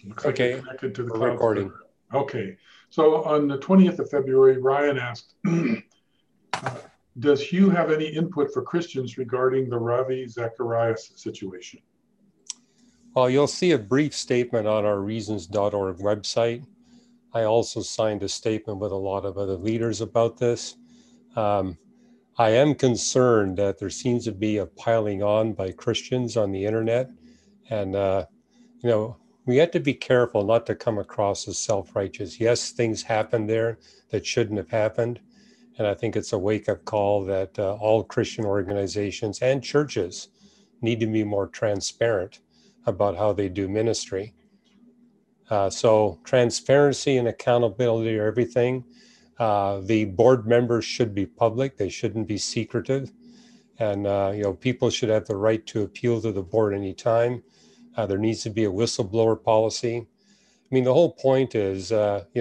Looks like you're Okay, connected to the we're cloud recording. server. Okay. So on the 20th of February, Ryan asked, uh, does Hugh have any input for Christians regarding the Ravi Zacharias situation? Well, you'll see a brief statement on our reasons.org website. I also signed a statement with a lot of other leaders about this. Um, I am concerned that there seems to be a piling on by Christians on the internet. And, you know, we have to be careful not to come across as self-righteous. Yes, things happen there that shouldn't have happened. And I think it's a wake-up call that all Christian organizations and churches need to be more transparent about how they do ministry. So transparency and accountability are everything. The board members should be public. They shouldn't be secretive. And, people should have the right to appeal to the board anytime. There needs to be a whistleblower policy. I mean, the whole point is,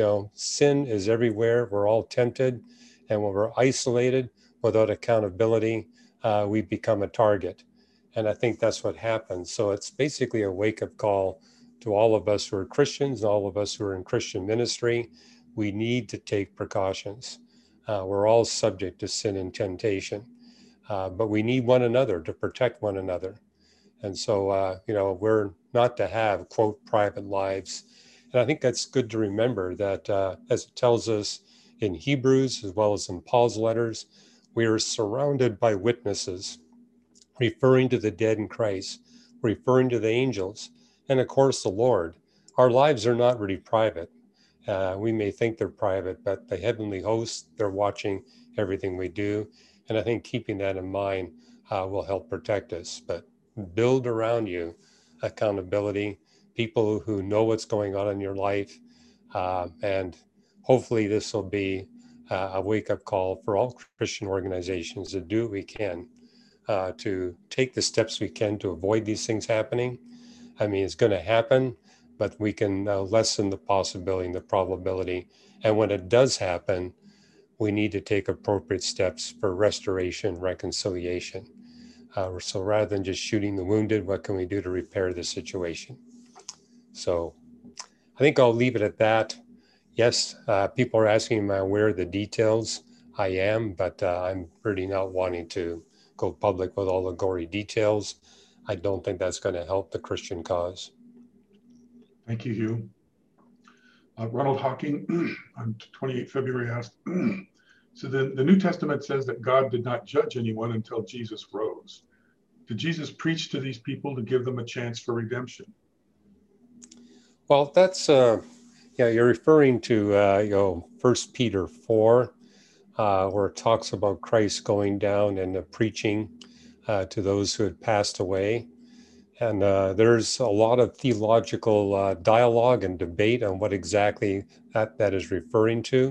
sin is everywhere. We're all tempted. And when we're isolated without accountability, we become a target. And I think that's what happens. So it's basically a wake up call to all of us who are Christians, all of us who are in Christian ministry. We need to take precautions. We're all subject to sin and temptation, but we need one another to protect one another. And so, we're not to have, quote, private lives. And I think that's good to remember that, as it tells us in Hebrews, as well as in Paul's letters, we are surrounded by witnesses, referring to the dead in Christ, referring to the angels, and of course, the Lord. Our lives are not really private. We may think they're private, but the heavenly hosts, they're watching everything we do. And I think keeping that in mind will help protect us. But build around you accountability, people who know what's going on in your life. And hopefully, this will be a wake up call for all Christian organizations to do what we can to take the steps we can to avoid these things happening. I mean, it's going to happen, but we can lessen the possibility and the probability. And when it does happen, we need to take appropriate steps for restoration, reconciliation. So rather than just shooting the wounded, what can we do to repair the situation? So I think I'll leave it at that. Yes, people are asking, am I aware of the details? I am, but I'm really not wanting to go public with all the gory details. I don't think that's going to help the Christian cause. Thank you, Hugh. Ronald Hawking on 28 February asked, so the New Testament says that God did not judge anyone until Jesus rose. Did Jesus preach to these people to give them a chance for redemption? Well, that's, you're referring to, 1 Peter 4, where it talks about Christ going down and preaching to those who had passed away. And there's a lot of theological dialogue and debate on what exactly that is referring to.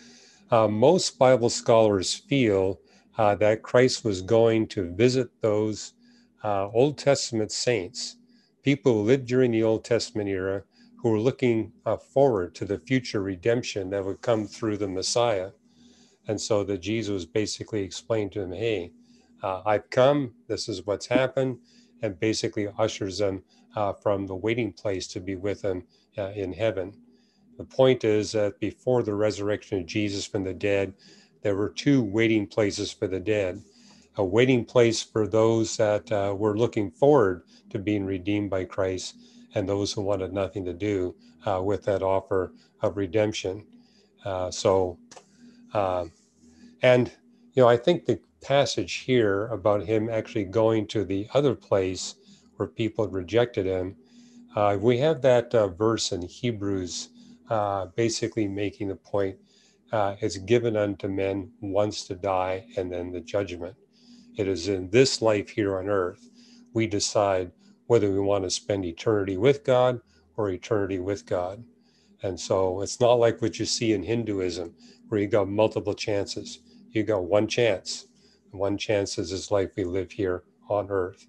Most Bible scholars feel that Christ was going to visit those Old Testament saints, people who lived during the Old Testament era, who were looking forward to the future redemption that would come through the Messiah. And so that Jesus basically explained to them, hey, I've come, this is what's happened, and basically ushers them from the waiting place to be with him in heaven. The point is that before the resurrection of Jesus from the dead, there were two waiting places for the dead. A waiting place for those that were looking forward to being redeemed by Christ, and those who wanted nothing to do with that offer of redemption. So, um, and, I think the passage here about him actually going to the other place where people had rejected him, we have that verse in Hebrews basically making the point it's given unto men once to die and then the judgment. It is in this life here on earth we decide whether we want to spend eternity with God or eternity with God. And so it's not like what you see in Hinduism where you got multiple chances. You got one chance. One chance is this life we live here on earth.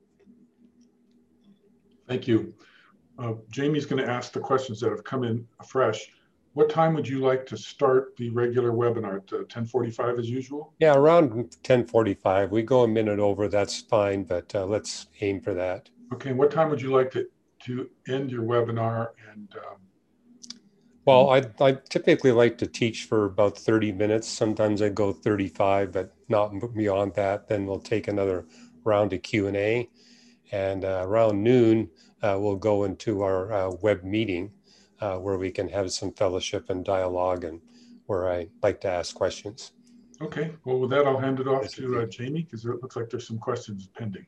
Thank you. Jamie's going to ask the questions that have come in fresh. What time would you like to start the regular webinar? At 10:45 as usual? Yeah, around 10:45. We go a minute over, that's fine, but let's aim for that. Okay, and what time would you like to end your webinar and Well, I typically like to teach for about 30 minutes. Sometimes I go 35, but not beyond that. Then we'll take another round of Q&A. And around noon, we'll go into our web meeting where we can have some fellowship and dialogue and where I like to ask questions. Okay, well, with that, I'll hand it off to Jamie because it looks like there's some questions pending.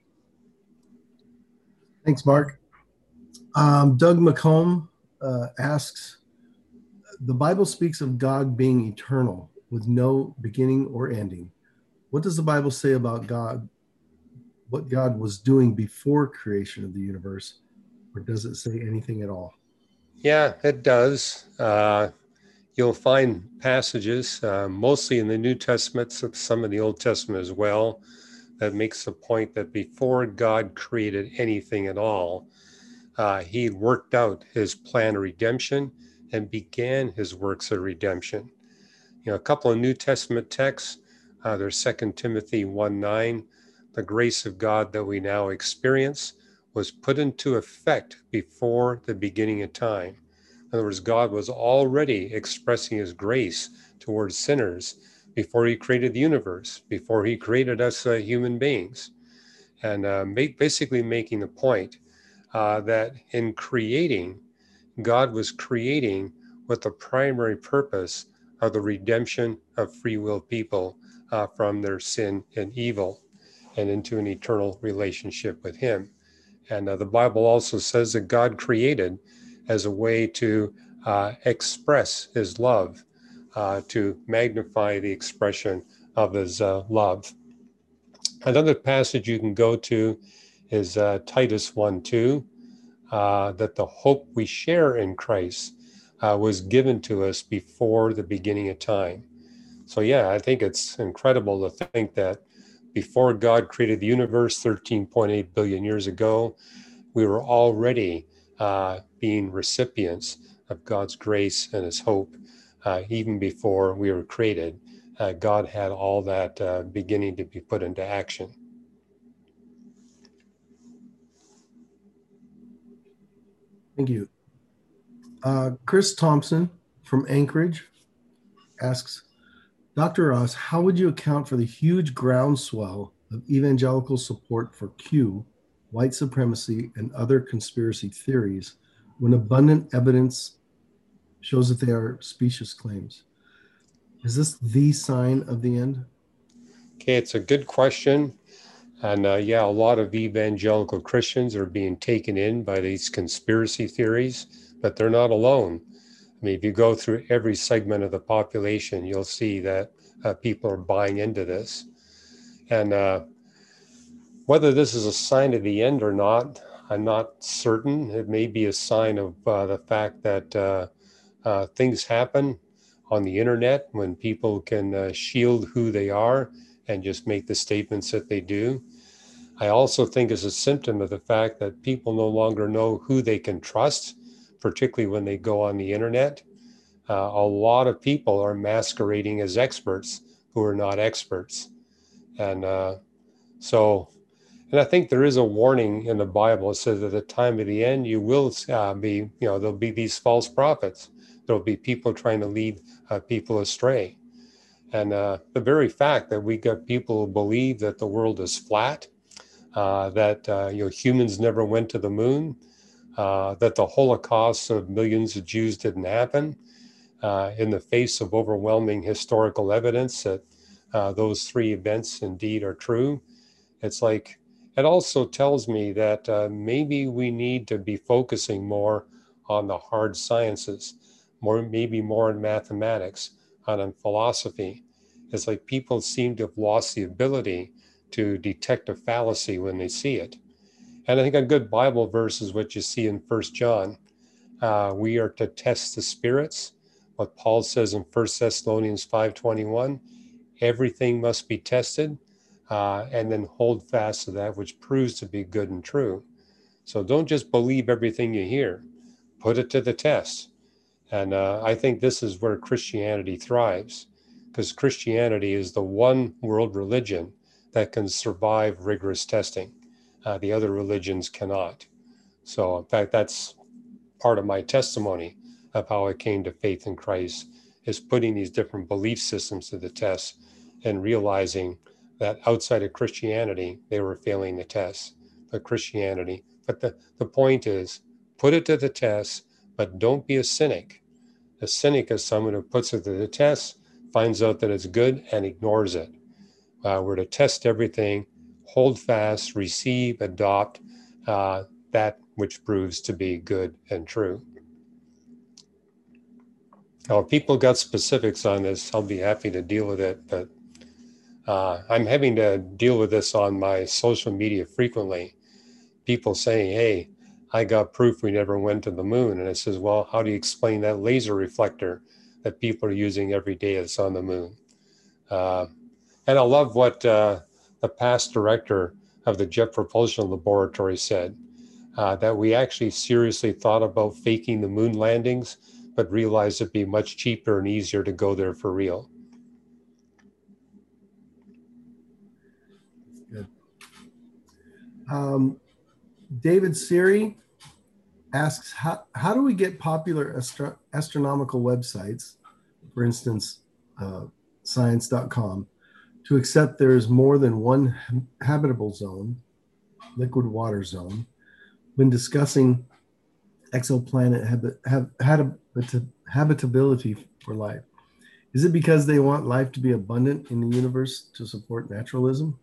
Thanks, Mark. Doug McComb asks, the Bible speaks of God being eternal with no beginning or ending. What does the Bible say about God, what God was doing before creation of the universe, or does it say anything at all? Yeah, it does. You'll find passages, mostly in the New Testament, some in the Old Testament as well, that makes the point that before God created anything at all, he worked out his plan of redemption and began his works of redemption. You know, a couple of New Testament texts, there's 2 Timothy 1:9, the grace of God that we now experience was put into effect before the beginning of time. In other words, God was already expressing his grace towards sinners before he created the universe, before he created us human beings. And basically making the point that in creating, God was creating with the primary purpose of the redemption of free will people from their sin and evil and into an eternal relationship with him. And the Bible also says that God created as a way to express his love, to magnify the expression of his love. Another passage you can go to is Titus 1:2, that the hope we share in Christ was given to us before the beginning of time. So yeah, I think it's incredible to think that before God created the universe 13.8 billion years ago, we were already being recipients of God's grace and his hope. Even before we were created, God had all that beginning to be put into action. Thank you. Chris Thompson from Anchorage asks, Dr. Ross, how would you account for the huge groundswell of evangelical support for Q, white supremacy, and other conspiracy theories when abundant evidence shows that they are specious claims? Is this the sign of the end? Okay, it's a good question. And yeah, a lot of evangelical Christians are being taken in by these conspiracy theories, but they're not alone. I mean, if you go through every segment of the population, you'll see that people are buying into this. And whether this is a sign of the end or not, I'm not certain. It may be a sign of the fact that things happen on the internet when people can shield who they are and just make the statements that they do. I also think it's a symptom of the fact that people no longer know who they can trust, particularly when they go on the internet. A lot of people are masquerading as experts who are not experts. And and I think there is a warning in the Bible. It says at the time of the end, you will there'll be these false prophets. There'll be people trying to lead people astray. And the very fact that we got people who believe that the world is flat, that humans never went to the moon, that the Holocaust of millions of Jews didn't happen, in the face of overwhelming historical evidence that those three events indeed are true. It's like, it also tells me that maybe we need to be focusing more on the hard sciences, maybe more in mathematics, on philosophy. It's like people seem to have lost the ability to detect a fallacy when they see it. And I think a good Bible verse is what you see in 1 John. We are to test the spirits. What Paul says in 1 Thessalonians 5:21, everything must be tested, and then hold fast to that which proves to be good and true. So don't just believe everything you hear. Put it to the test. And I think this is where Christianity thrives, because Christianity is the one world religion that can survive rigorous testing. The other religions cannot. So in fact, that's part of my testimony of how I came to faith in Christ, is putting these different belief systems to the test and realizing that outside of Christianity, they were failing the test. But the point is, put it to the test, but don't be a cynic. A cynic is someone who puts it to the test, finds out that it's good, and ignores it. We're to test everything, hold fast, receive, adopt that which proves to be good and true. Now, if people got specifics on this, I'll be happy to deal with it, but I'm having to deal with this on my social media frequently. People saying, hey, I got proof we never went to the moon. And it says, well, how do you explain that laser reflector that people are using every day that's on the moon? And I love what the past director of the Jet Propulsion Laboratory said, that we actually seriously thought about faking the moon landings, but realized it'd be much cheaper and easier to go there for real. Good. David Siri asks, how do we get popular astronomical websites, for instance, science.com, to accept there is more than one habitable zone, liquid water zone, when discussing exoplanet habitability for life? Is it because they want life to be abundant in the universe to support naturalism?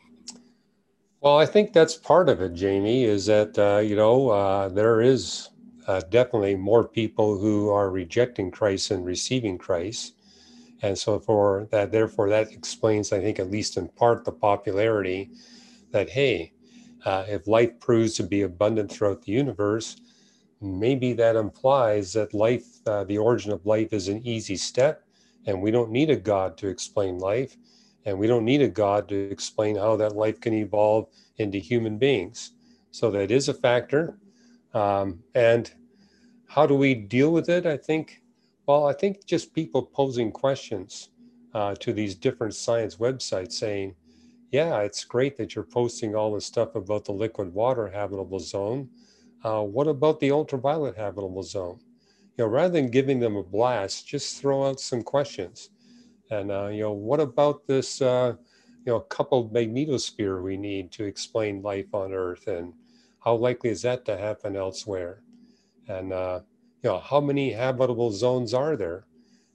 Well, I think that's part of it, Jamie, is that, there is definitely more people who are rejecting Christ than receiving Christ. And so therefore that explains, I think, at least in part, the popularity that, hey, if life proves to be abundant throughout the universe, maybe that implies that life, the origin of life, is an easy step, and we don't need a God to explain life, and we don't need a God to explain how that life can evolve into human beings. So that is a factor. And how do we deal with it? I think just people posing questions to these different science websites saying, yeah, it's great that you're posting all this stuff about the liquid water habitable zone. What about the ultraviolet habitable zone? Rather than giving them a blast, just throw out some questions. And, what about this, coupled magnetosphere we need to explain life on Earth? And how likely is that to happen elsewhere? And, how many habitable zones are there?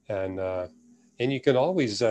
And you can always,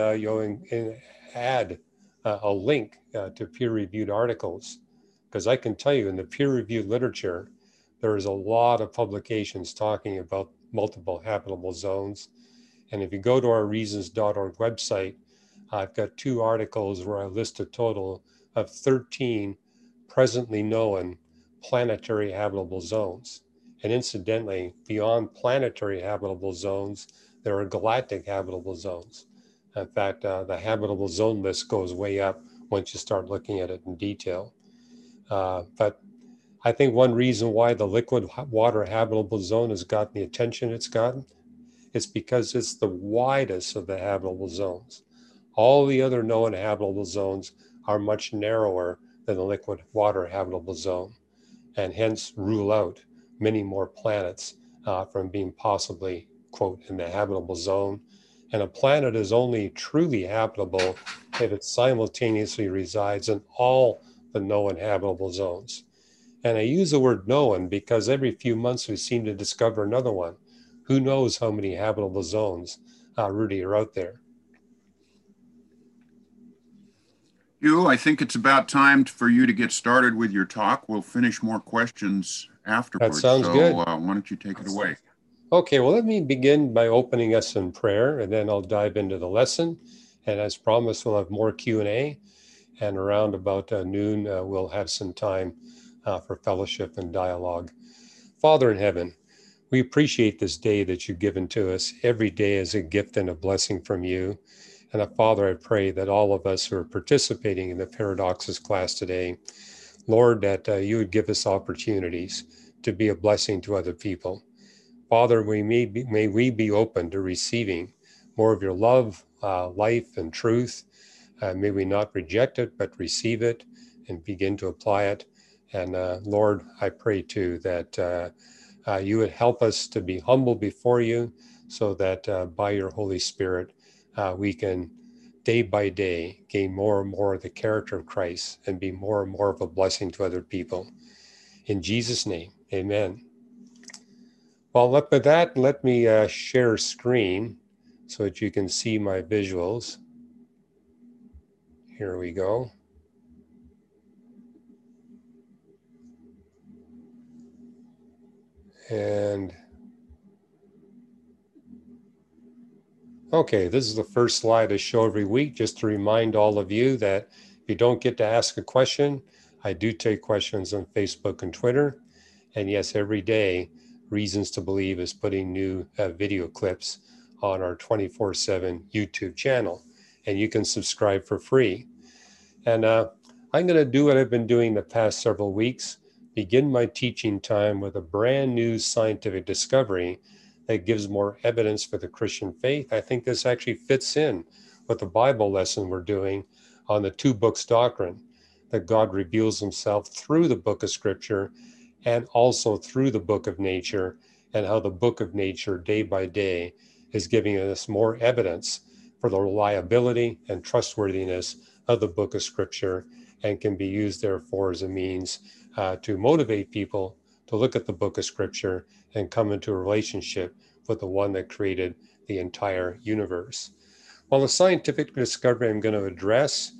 add a link to peer-reviewed articles. Because I can tell you in the peer-reviewed literature, there is a lot of publications talking about multiple habitable zones. And if you go to our reasons.org website, I've got 2 articles where I list a total of 13 presently known planetary habitable zones. And incidentally, beyond planetary habitable zones, there are galactic habitable zones. In fact, the habitable zone list goes way up once you start looking at it in detail. But I think one reason why the liquid water habitable zone has gotten the attention it's gotten, it's because it's the widest of the habitable zones. All the other known habitable zones are much narrower than the liquid water habitable zone, and hence rule out many more planets from being possibly, quote, in the habitable zone. And a planet is only truly habitable if it simultaneously resides in all the known habitable zones. And I use the word known because every few months we seem to discover another one. Who knows how many habitable zones really are out there? Hugh, I think it's about time for you to get started with your talk. We'll finish more questions afterwards. That sounds good. Why don't you take it away? Okay, well, let me begin by opening us in prayer, and then I'll dive into the lesson. And as promised, we'll have more Q&A. And around about noon, we'll have some time for fellowship and dialogue. Father in heaven, we appreciate this day that you've given to us. Every day is a gift and a blessing from you. And Father, I pray that all of us who are participating in the Paradoxes class today, Lord, that you would give us opportunities to be a blessing to other people. Father, may we be open to receiving more of your love, life, and truth. May we not reject it, but receive it and begin to apply it. And Lord, I pray too that you would help us to be humble before you, so that by your Holy Spirit, we can day by day gain more and more of the character of Christ and be more and more of a blessing to other people. In Jesus' name, amen. Well, with that, let me share screen so that you can see my visuals. Here we go. And okay, this is the first slide I show every week, just to remind all of you that if you don't get to ask a question, I do take questions on Facebook and Twitter. And yes, every day, Reasons to Believe is putting new video clips on our 24/7 YouTube channel, and you can subscribe for free. And I'm going to do what I've been doing the past several weeks, begin my teaching time with a brand new scientific discovery that gives more evidence for the Christian faith. I think this actually fits in with the Bible lesson we're doing on the two books doctrine, that God reveals himself through the book of Scripture and also through the book of nature, and how the book of nature day by day is giving us more evidence for the reliability and trustworthiness of the book of Scripture, and can be used therefore as a means to motivate people to look at the book of Scripture and come into a relationship with the one that created the entire universe. Well, the scientific discovery I'm going to address,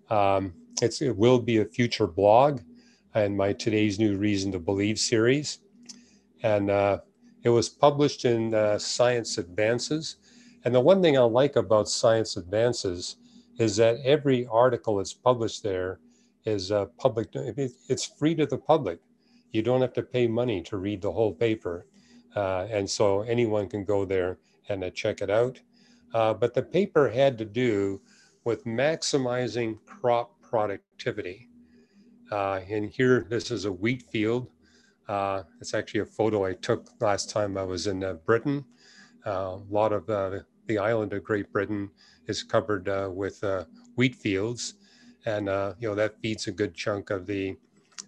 it will be a future blog and my Today's New Reason to Believe series. And it was published in Science Advances. And the one thing I like about Science Advances is that every article that's published there is public. It's free to the public. You don't have to pay money to read the whole paper. And so anyone can go there and check it out. But the paper had to do with maximizing crop productivity. And here, this is a wheat field. It's actually a photo I took last time I was in Britain. A lot of the island of Great Britain is covered with wheat fields. And, that feeds a good chunk of the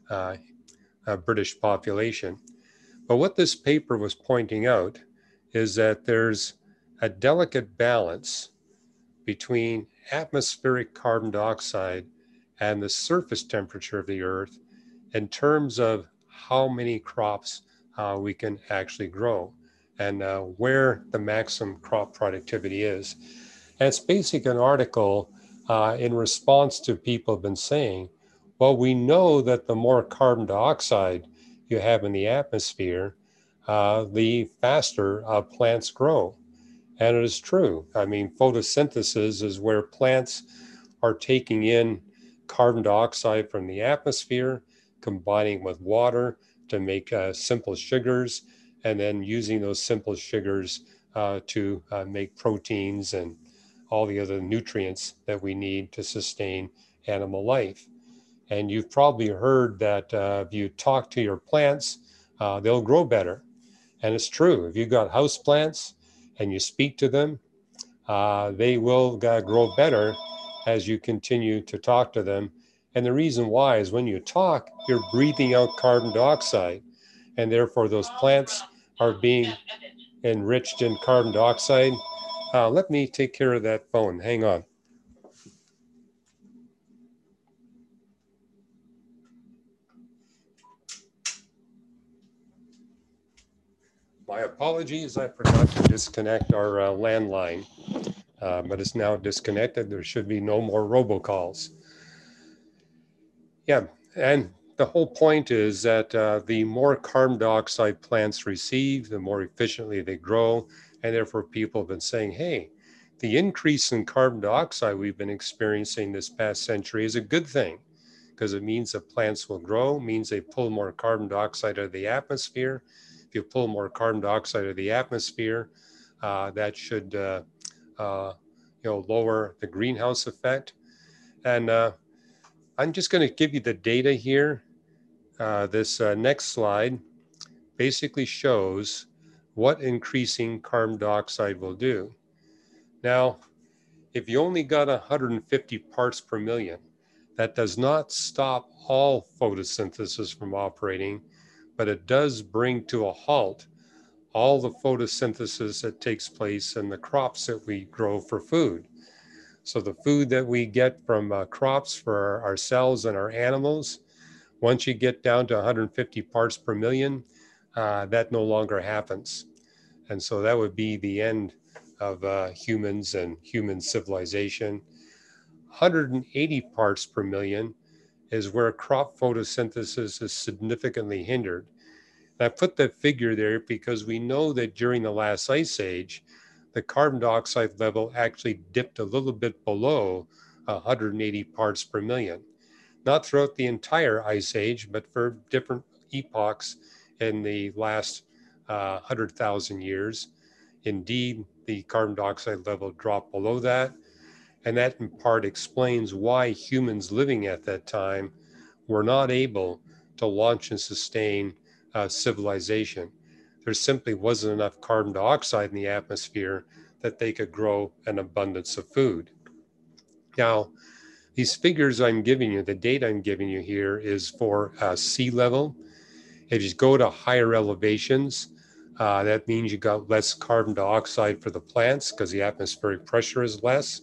British population. But what this paper was pointing out is that there's a delicate balance between atmospheric carbon dioxide and the surface temperature of the earth in terms of how many crops we can actually grow, and where the maximum crop productivity is. And it's basically an article in response to people have been saying, well, we know that the more carbon dioxide you have in the atmosphere, the faster plants grow. And it is true. I mean, photosynthesis is where plants are taking in carbon dioxide from the atmosphere, combining with water to make simple sugars, and then using those simple sugars to make proteins and all the other nutrients that we need to sustain animal life. And you've probably heard that if you talk to your plants, they'll grow better. And it's true. If you've got house plants and you speak to them, they will grow better as you continue to talk to them. And the reason why is when you talk, you're breathing out carbon dioxide, and therefore those plants are being enriched in carbon dioxide. Let me take care of that phone. Hang on. My apologies, I forgot to disconnect our landline, but it's now disconnected. There should be no more robocalls. Yeah, and the whole point is that the more carbon dioxide plants receive, the more efficiently they grow, and therefore people have been saying, hey, the increase in carbon dioxide we've been experiencing this past century is a good thing, because it means that plants will grow, means they pull more carbon dioxide out of the atmosphere. If you pull more carbon dioxide out of the atmosphere, that should lower the greenhouse effect. And I'm just going to give you the data here. This next slide basically shows what increasing carbon dioxide will do. Now, if you only got 150 parts per million, That does not stop all photosynthesis from operating, but it does bring to a halt all the photosynthesis that takes place in the crops that we grow for food. So the food that we get from crops for ourselves and our animals, once you get down to 150 parts per million, that no longer happens. And so that would be the end of humans and human civilization. 180 parts per million is where crop photosynthesis is significantly hindered. And I put that figure there because we know that during the last ice age, the carbon dioxide level actually dipped a little bit below 180 parts per million. Not throughout the entire ice age, but for different epochs in the last 100,000 years. Indeed, the carbon dioxide level dropped below that. And that in part explains why humans living at that time were not able to launch and sustain civilization. There simply wasn't enough carbon dioxide in the atmosphere that they could grow an abundance of food. Now, these figures I'm giving you, the data I'm giving you here is for sea level. If you go to higher elevations, that means you got less carbon dioxide for the plants because the atmospheric pressure is less.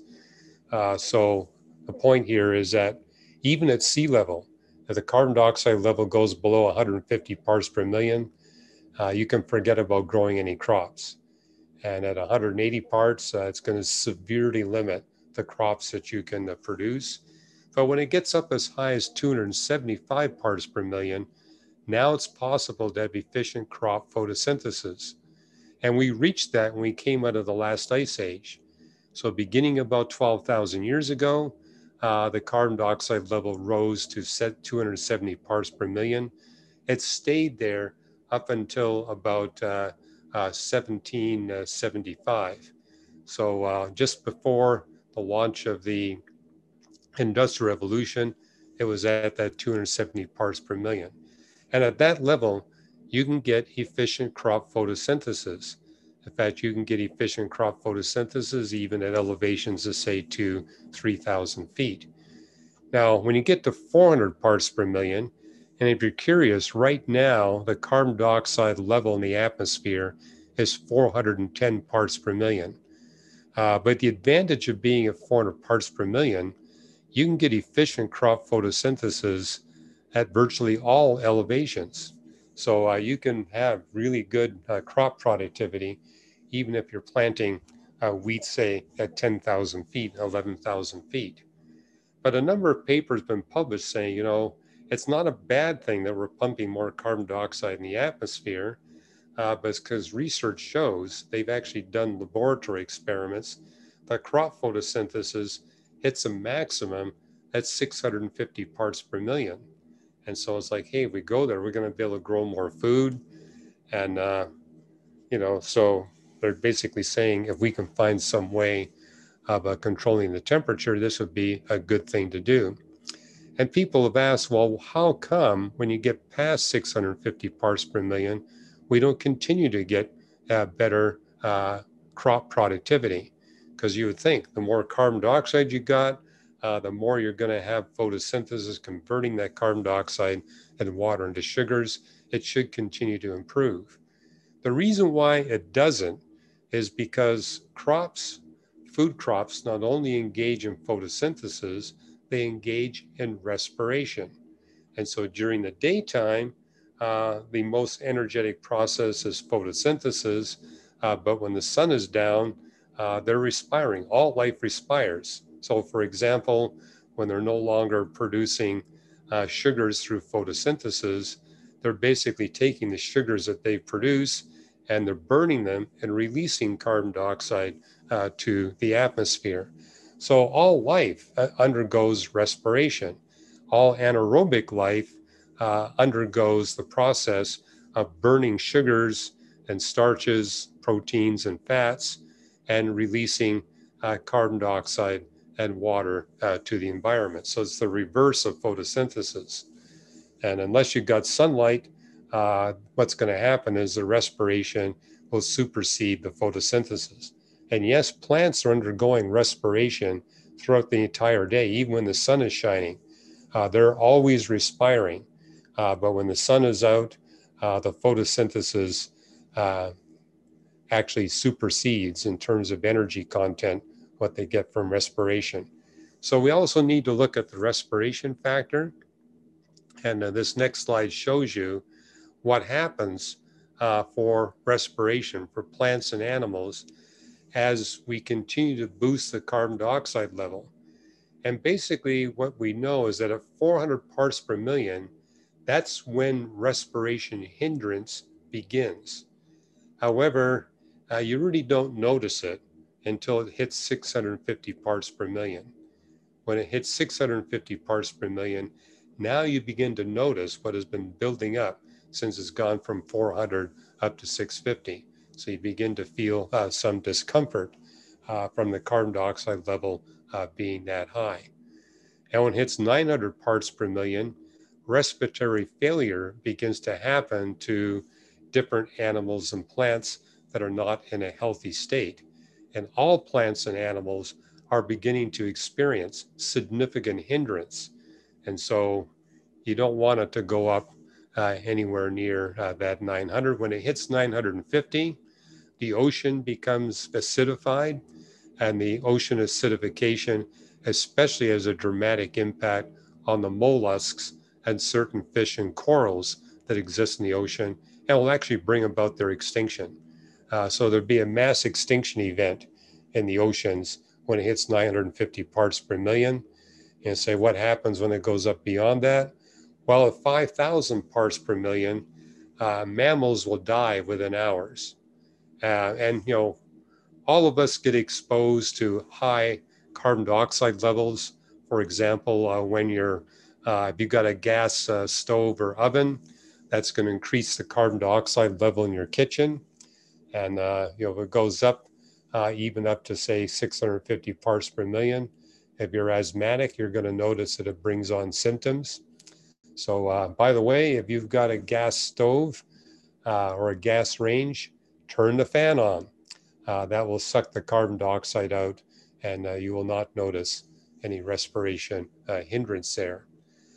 So the point here is that even at sea level, if the carbon dioxide level goes below 150 parts per million, you can forget about growing any crops. And at 180 parts, it's going to severely limit the crops that you can produce. But when it gets up as high as 275 parts per million, now it's possible to have efficient crop photosynthesis. And we reached that when we came out of the last ice age. So beginning about 12,000 years ago, the carbon dioxide level rose to 270 parts per million. It stayed there up until about 1775. So just before the launch of the Industrial Revolution, it was at that 270 parts per million. And at that level, you can get efficient crop photosynthesis. In fact, you can get efficient crop photosynthesis even at elevations of, say, 3,000 feet. Now, when you get to 400 parts per million, and if you're curious, right now, the carbon dioxide level in the atmosphere is 410 parts per million. But the advantage of being at 400 parts per million, you can get efficient crop photosynthesis at virtually all elevations. So you can have really good crop productivity, even if you're planting wheat, say, at 10,000 feet, 11,000 feet. But a number of papers have been published saying, it's not a bad thing that we're pumping more carbon dioxide in the atmosphere, but it's because research shows, they've actually done laboratory experiments, that crop photosynthesis hits a maximum at 650 parts per million. And so it's like, hey, if we go there, we're going to be able to grow more food. And, so they're basically saying if we can find some way of controlling the temperature, this would be a good thing to do. And people have asked, well, how come when you get past 650 parts per million, we don't continue to get better crop productivity? Because you would think the more carbon dioxide you got, the more you're going to have photosynthesis converting that carbon dioxide and water into sugars. It should continue to improve. The reason why it doesn't is because food crops not only engage in photosynthesis, they engage in respiration. And so during the daytime, the most energetic process is photosynthesis, but when the sun is down, they're respiring. All life respires. So for example, when they're no longer producing sugars through photosynthesis, they're basically taking the sugars that they produce and they're burning them and releasing carbon dioxide to the atmosphere. So all life undergoes respiration. All anaerobic life undergoes the process of burning sugars and starches, proteins and fats, and releasing carbon dioxide and water to the environment. So it's the reverse of photosynthesis. And unless you've got sunlight, what's going to happen is the respiration will supersede the photosynthesis. And yes, plants are undergoing respiration throughout the entire day, even when the sun is shining. They're always respiring, but when the sun is out, the photosynthesis actually supersedes in terms of energy content what they get from respiration. So we also need to look at the respiration factor. And this next slide shows you what happens for respiration for plants and animals as we continue to boost the carbon dioxide level. And basically what we know is that at 400 parts per million, that's when respiration hindrance begins. However, you really don't notice it until it hits 650 parts per million. When it hits 650 parts per million, now you begin to notice what has been building up since it's gone from 400 up to 650. So you begin to feel some discomfort from the carbon dioxide level being that high. And when it hits 900 parts per million, respiratory failure begins to happen to different animals and plants that are not in a healthy state. And all plants and animals are beginning to experience significant hindrance. And so you don't want it to go up anywhere near that 900. When it hits 950, the ocean becomes acidified, and the ocean acidification especially has a dramatic impact on the mollusks and certain fish and corals that exist in the ocean, and will actually bring about their extinction. So there'd be a mass extinction event in the oceans when it hits 950 parts per million. And say, what happens when it goes up beyond that? Well, at 5,000 parts per million, mammals will die within hours. And, you know, all of us get exposed to high carbon dioxide levels. For example, when if you've got a gas stove or oven, that's going to increase the carbon dioxide level in your kitchen. And, you know, if it goes up, even up to say 650 parts per million, if you're asthmatic, you're going to notice that it brings on symptoms. So by the way, if you've got a gas stove or a gas range, turn the fan on. That will suck the carbon dioxide out, and you will not notice any respiration hindrance there.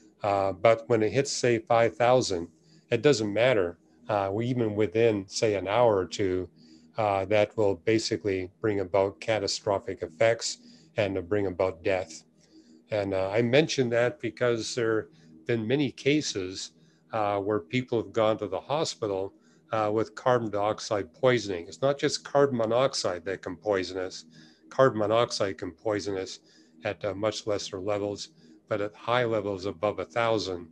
But when it hits, say, 5,000, it doesn't matter. Even within, say, an hour or two, that will basically bring about catastrophic effects and to bring about death. And I mention that because there have been many cases where people have gone to the hospital with carbon dioxide poisoning. It's not just carbon monoxide that can poison us. Carbon monoxide can poison us at much lesser levels, but at high levels above 1,000,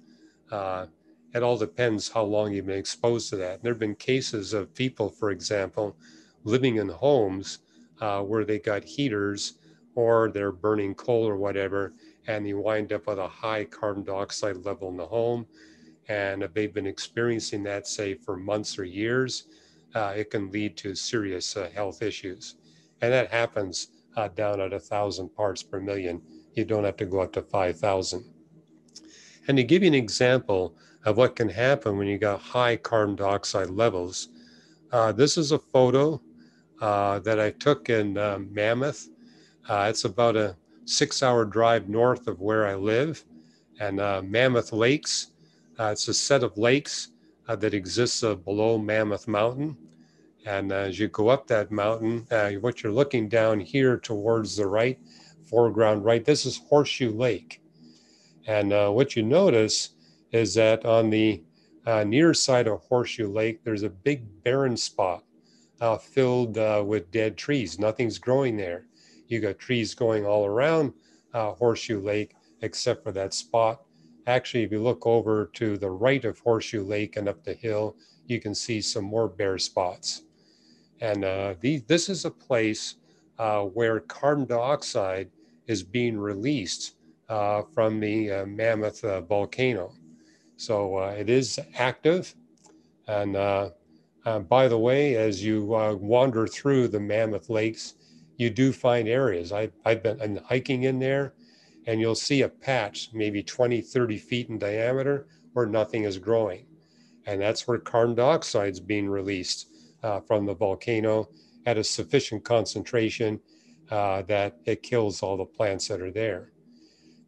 it all depends how long you've been exposed to that. And there have been cases of people, for example, living in homes where they got heaters or they're burning coal or whatever, and you wind up with a high carbon dioxide level in the home. And if they've been experiencing that, say, for months or years, it can lead to serious health issues. And that happens down at 1,000 parts per million. You don't have to go up to 5,000. And to give you an example of what can happen when you got high carbon dioxide levels, this is a photo that I took in Mammoth. It's about a 6-hour drive north of where I live. And Mammoth Lakes, it's a set of lakes that exists below Mammoth Mountain. And as you go up that mountain, what you're looking down here towards the right, foreground right, this is Horseshoe Lake. And what you notice is that on the near side of Horseshoe Lake, there's a big barren spot filled with dead trees. Nothing's growing there. You got trees going all around Horseshoe Lake, except for that spot. Actually, if you look over to the right of Horseshoe Lake and up the hill, you can see some more bare spots. And this is a place where carbon dioxide is being released from the Mammoth volcano. So it is active. And by the way, as you wander through the Mammoth Lakes, you do find areas. I've been hiking in there, and you'll see a patch, maybe 20, 30 feet in diameter, where nothing is growing. And that's where carbon dioxide is being released from the volcano at a sufficient concentration that it kills all the plants that are there.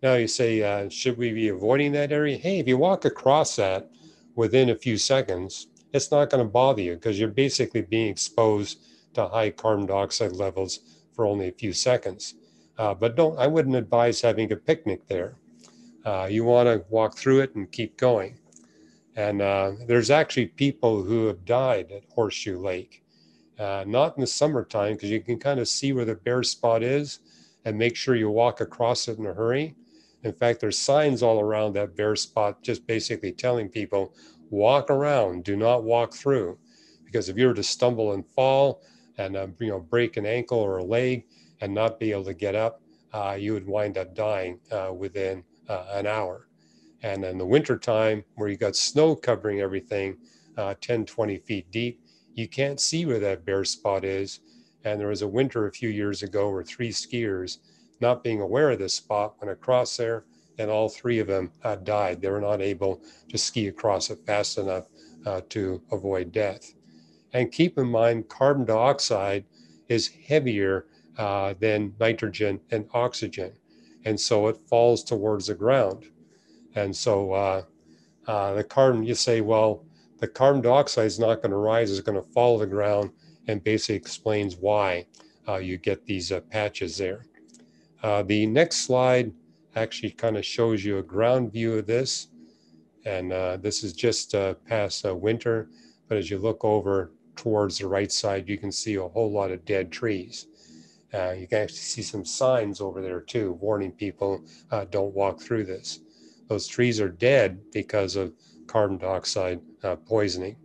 Now you say, should we be avoiding that area? Hey, if you walk across that within a few seconds, it's not going to bother you because you're basically being exposed to high carbon dioxide levels for only a few seconds. But I wouldn't advise having a picnic there. You want to walk through it and keep going. And there's actually people who have died at Horseshoe Lake. Not in the summertime, because you can kind of see where the bare spot is and make sure you walk across it in a hurry. In fact, there's signs all around that bare spot just basically telling people, walk around, do not walk through. Because if you were to stumble and fall and break an ankle or a leg and not be able to get up, you would wind up dying within an hour. And in the wintertime, where you got snow covering everything 10, 20 feet deep, you can't see where that bare spot is. And there was a winter a few years ago where 3 skiers, not being aware of this spot, went across there, and all 3 of them died. They were not able to ski across it fast enough to avoid death. And keep in mind, carbon dioxide is heavier than nitrogen and oxygen. And so it falls towards the ground. And so the carbon, you say, well, the carbon dioxide is not going to rise, it's going to fall to the ground, and basically explains why you get these patches there. The next slide actually kind of shows you a ground view of this. And this is just past winter, but as you look over towards the right side, you can see a whole lot of dead trees. You can actually see some signs over there too, warning people don't walk through this. Those trees are dead because of carbon dioxide poisoning.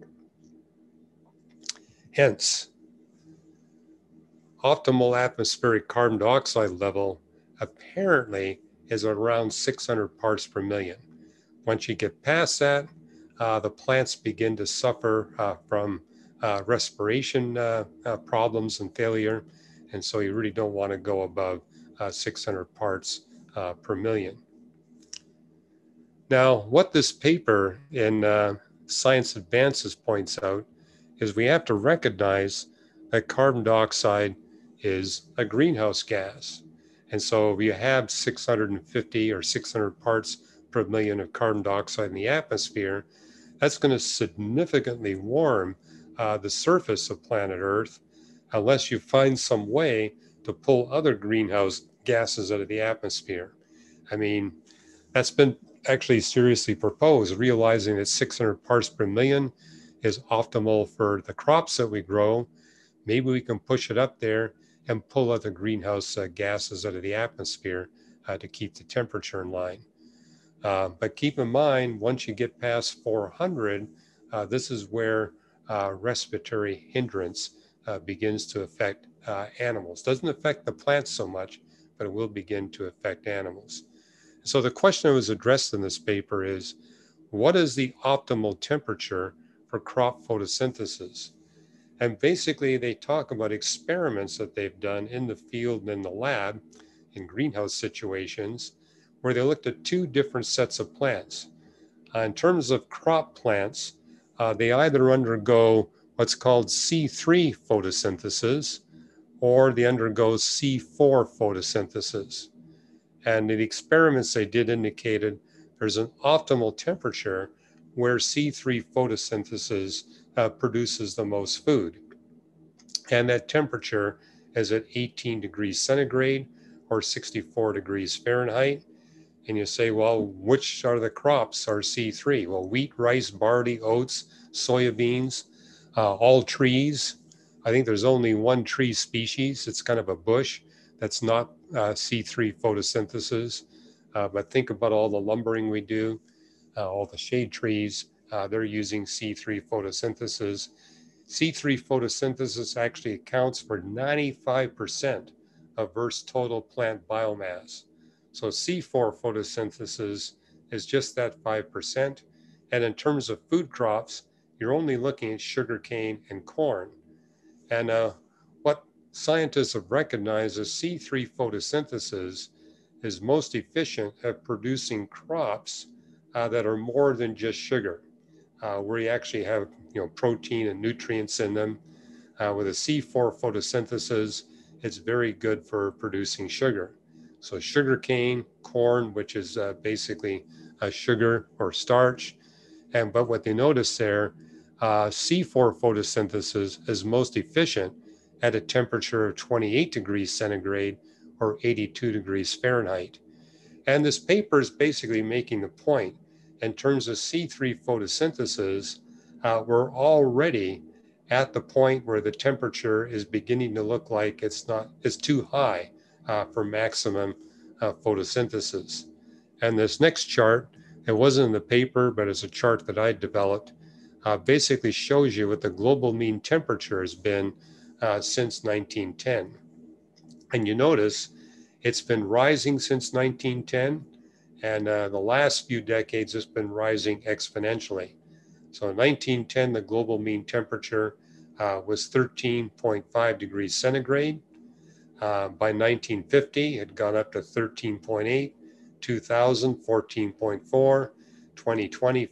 Hence, optimal atmospheric carbon dioxide level apparently is around 600 parts per million. Once you get past that, the plants begin to suffer from respiration problems and failure. And so you really don't want to go above 600 parts per million. Now, what this paper in Science Advances points out is we have to recognize that carbon dioxide is a greenhouse gas. And so if you have 650 or 600 parts per million of carbon dioxide in the atmosphere, that's going to significantly warm the surface of planet Earth unless you find some way to pull other greenhouse gases out of the atmosphere. I mean, that's been actually seriously proposed, realizing that 600 parts per million is optimal for the crops that we grow. Maybe we can push it up there and pull other greenhouse gases out of the atmosphere to keep the temperature in line. But keep in mind, once you get past 400, this is where respiratory hindrance begins to affect animals. Doesn't affect the plants so much, but it will begin to affect animals. So the question that was addressed in this paper is, what is the optimal temperature for crop photosynthesis? And basically they talk about experiments that they've done in the field and in the lab in greenhouse situations where they looked at 2 different sets of plants. In terms of crop plants, they either undergo what's called C3 photosynthesis or they undergo C4 photosynthesis. And the experiments they did indicated there's an optimal temperature where C3 photosynthesis produces the most food. And that temperature is at 18 degrees centigrade or 64 degrees Fahrenheit. And you say, well, which are the crops are C3? Well, wheat, rice, barley, oats, soybeans, all trees. I think there's only one tree species. It's kind of a bush that's not C3 photosynthesis. But think about all the lumbering we do, all the shade trees, they're using C3 photosynthesis. C3 photosynthesis actually accounts for 95% of Earth's total plant biomass. So C4 photosynthesis is just that 5%. And in terms of food crops, you're only looking at sugarcane and corn. And what scientists have recognized is C3 photosynthesis is most efficient at producing crops that are more than just sugar, where you actually have protein and nutrients in them. With a C4 photosynthesis, it's very good for producing sugar. So sugarcane, corn, which is basically sugar or starch. But what they notice there, C4 photosynthesis is most efficient at a temperature of 28 degrees centigrade or 82 degrees Fahrenheit. And this paper is basically making the point in terms of C3 photosynthesis, we're already at the point where the temperature is beginning to look like it's too high for maximum photosynthesis. And this next chart, it wasn't in the paper, but it's a chart that I developed, basically shows you what the global mean temperature has been since 1910. And you notice it's been rising since 1910, and the last few decades it's been rising exponentially. So in 1910, the global mean temperature was 13.5 degrees centigrade. By 1950, it had gone up to 13.8, 2000, 14.4, 2020,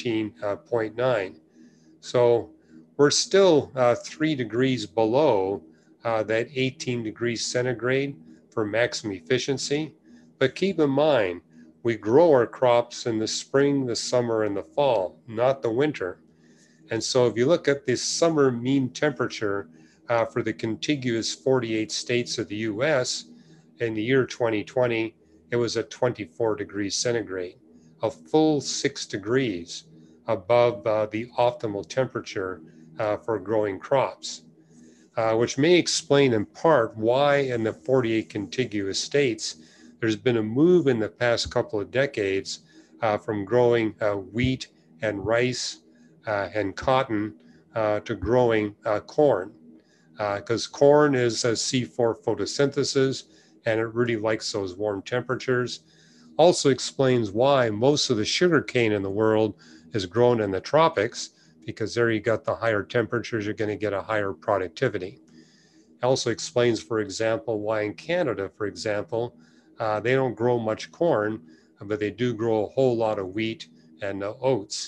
14.9. So we're still 3 degrees below that 18 degrees centigrade for maximum efficiency. But keep in mind, we grow our crops in the spring, the summer, and the fall, not the winter. And so if you look at this summer mean temperature for the contiguous 48 states of the US in the year 2020, it was at 24 degrees centigrade, a full 6 degrees above the optimal temperature for growing crops, which may explain in part why in the 48 contiguous states, there's been a move in the past couple of decades from growing wheat and rice and cotton to growing corn, because corn is a C4 photosynthesis and it really likes those warm temperatures. Also explains why most of the sugar cane in the world is grown in the tropics, because there you got the higher temperatures, you're going to get a higher productivity. Also explains, for example, why in Canada, for example, they don't grow much corn, but they do grow a whole lot of wheat and oats.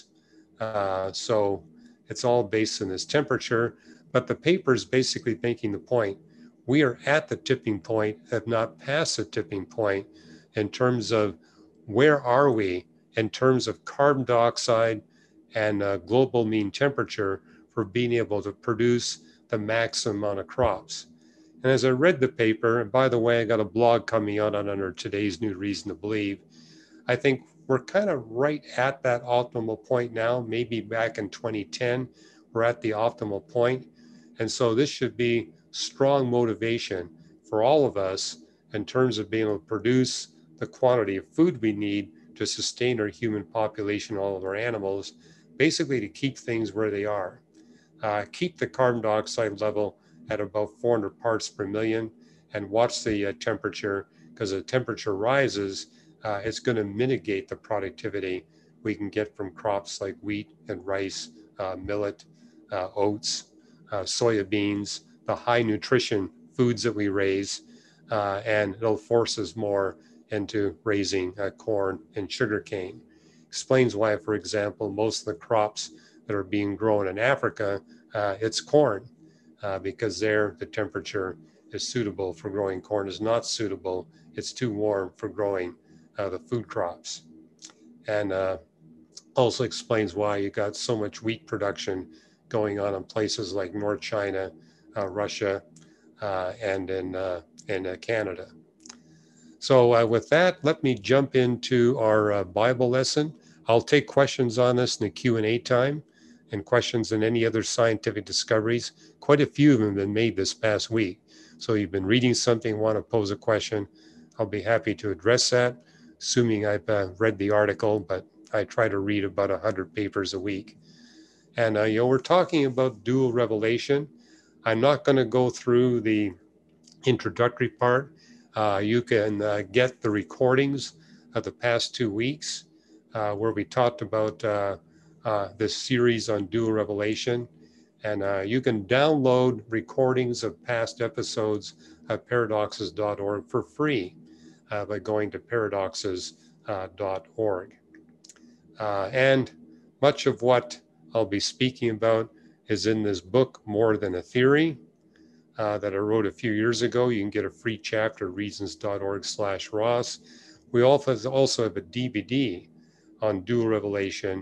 So it's all based on this temperature, but the paper is basically making the point. We are at the tipping point, if not past the tipping point, in terms of where are we in terms of carbon dioxide and global mean temperature for being able to produce the maximum amount of crops. And as I read the paper, and by the way, I got a blog coming out on under today's new reason to believe, I think we're kind of right at that optimal point now. Maybe back in 2010, we're at the optimal point. And so this should be strong motivation for all of us in terms of being able to produce the quantity of food we need to sustain our human population, all of our animals, basically to keep things where they are. Keep the carbon dioxide level at about 400 parts per million and watch the temperature, because as the temperature rises, it's going to mitigate the productivity we can get from crops like wheat and rice, millet, oats, soybeans, the high nutrition foods that we raise, and it'll force us more into raising corn and sugarcane. Explains why, for example, most of the crops that are being grown in Africa, it's corn, because there the temperature is suitable for growing corn. Is not suitable, it's too warm for growing the food crops. And also explains why you got so much wheat production going on in places like North China, Russia, and in Canada. So with that, let me jump into our Bible lesson. I'll take questions on this in the Q&A time, and questions on any other scientific discoveries. Quite a few of them have been made this past week. So you've been reading something, want to pose a question, I'll be happy to address that, assuming I've read the article, but I try to read about 100 papers a week. And we're talking about dual revelation. I'm not going to go through the introductory part. You can get the recordings of the past 2 weeks where we talked about this series on dual revelation. And you can download recordings of past episodes at paradoxes.org for free by going to paradoxes.org. And much of what I'll be speaking about is in this book, More Than a Theory. that I wrote a few years ago. You can get a free chapter at reasons.org/Ross. We also have a DVD on dual revelation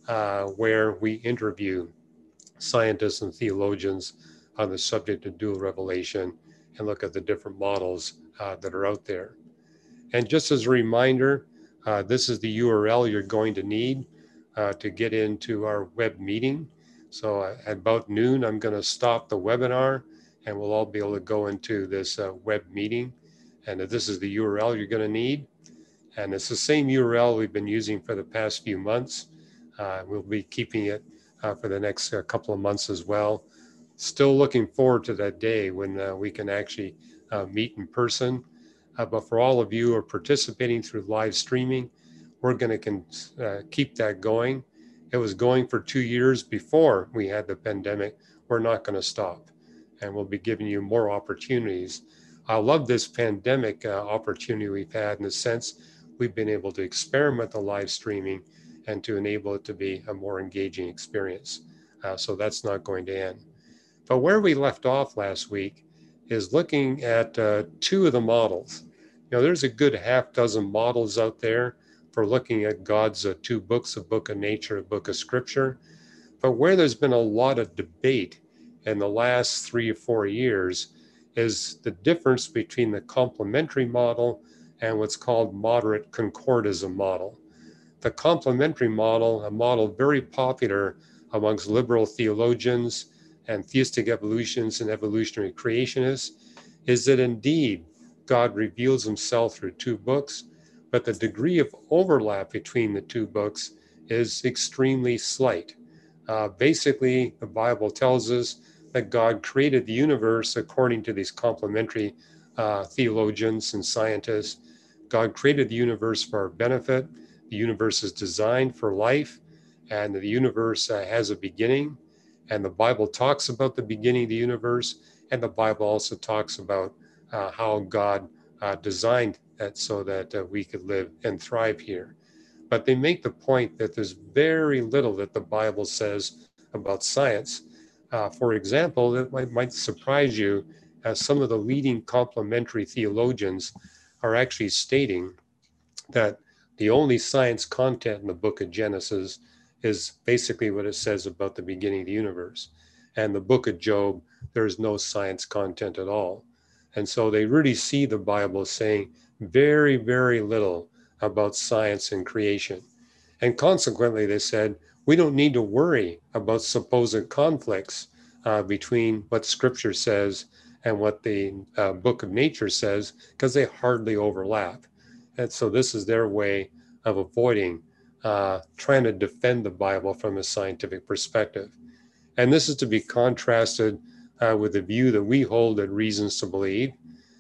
where we interview scientists and theologians on the subject of dual revelation and look at the different models that are out there. And just as a reminder, this is the URL you're going to need to get into our web meeting. So at about noon, I'm going to stop the webinar and we'll all be able to go into this web meeting. And this is the URL you're going to need. And it's the same URL we've been using for the past few months. We'll be keeping it for the next couple of months as well. Still looking forward to that day when we can actually meet in person. But for all of you who are participating through live streaming, we're going to keep that going. It was going for 2 years before we had the pandemic. We're not going to stop. And we'll be giving you more opportunities. I love this pandemic opportunity we've had in the sense we've been able to experiment the live streaming and to enable it to be a more engaging experience. So that's not going to end. But where we left off last week is looking at 2 of the models. You know, there's a good half dozen models out there for looking at God's 2 books, a book of nature, a book of scripture. But where there's been a lot of debate in the last 3 or 4 years is the difference between the complementary model and what's called moderate concordism model. The complementary model, a model very popular amongst liberal theologians and theistic evolutionists and evolutionary creationists, is that indeed God reveals himself through 2 books, but the degree of overlap between the 2 books is extremely slight. Basically, the Bible tells us that God created the universe according to these complementary theologians and scientists. God created the universe for our benefit. The universe is designed for life, and the universe has a beginning. And the Bible talks about the beginning of the universe, and the Bible also talks about how God designed that so that we could live and thrive here. But they make the point that there's very little that the Bible says about science. For example, it might surprise you, some of the leading complementary theologians are actually stating that the only science content in the book of Genesis is basically what it says about the beginning of the universe. And the book of Job, there's no science content at all. And so they really see the Bible saying very, very little about science and creation. And consequently, they said, we don't need to worry about supposed conflicts between what Scripture says and what the book of nature says, because they hardly overlap. And so this is their way of avoiding trying to defend the Bible from a scientific perspective. And this is to be contrasted with the view that we hold at Reasons to Believe.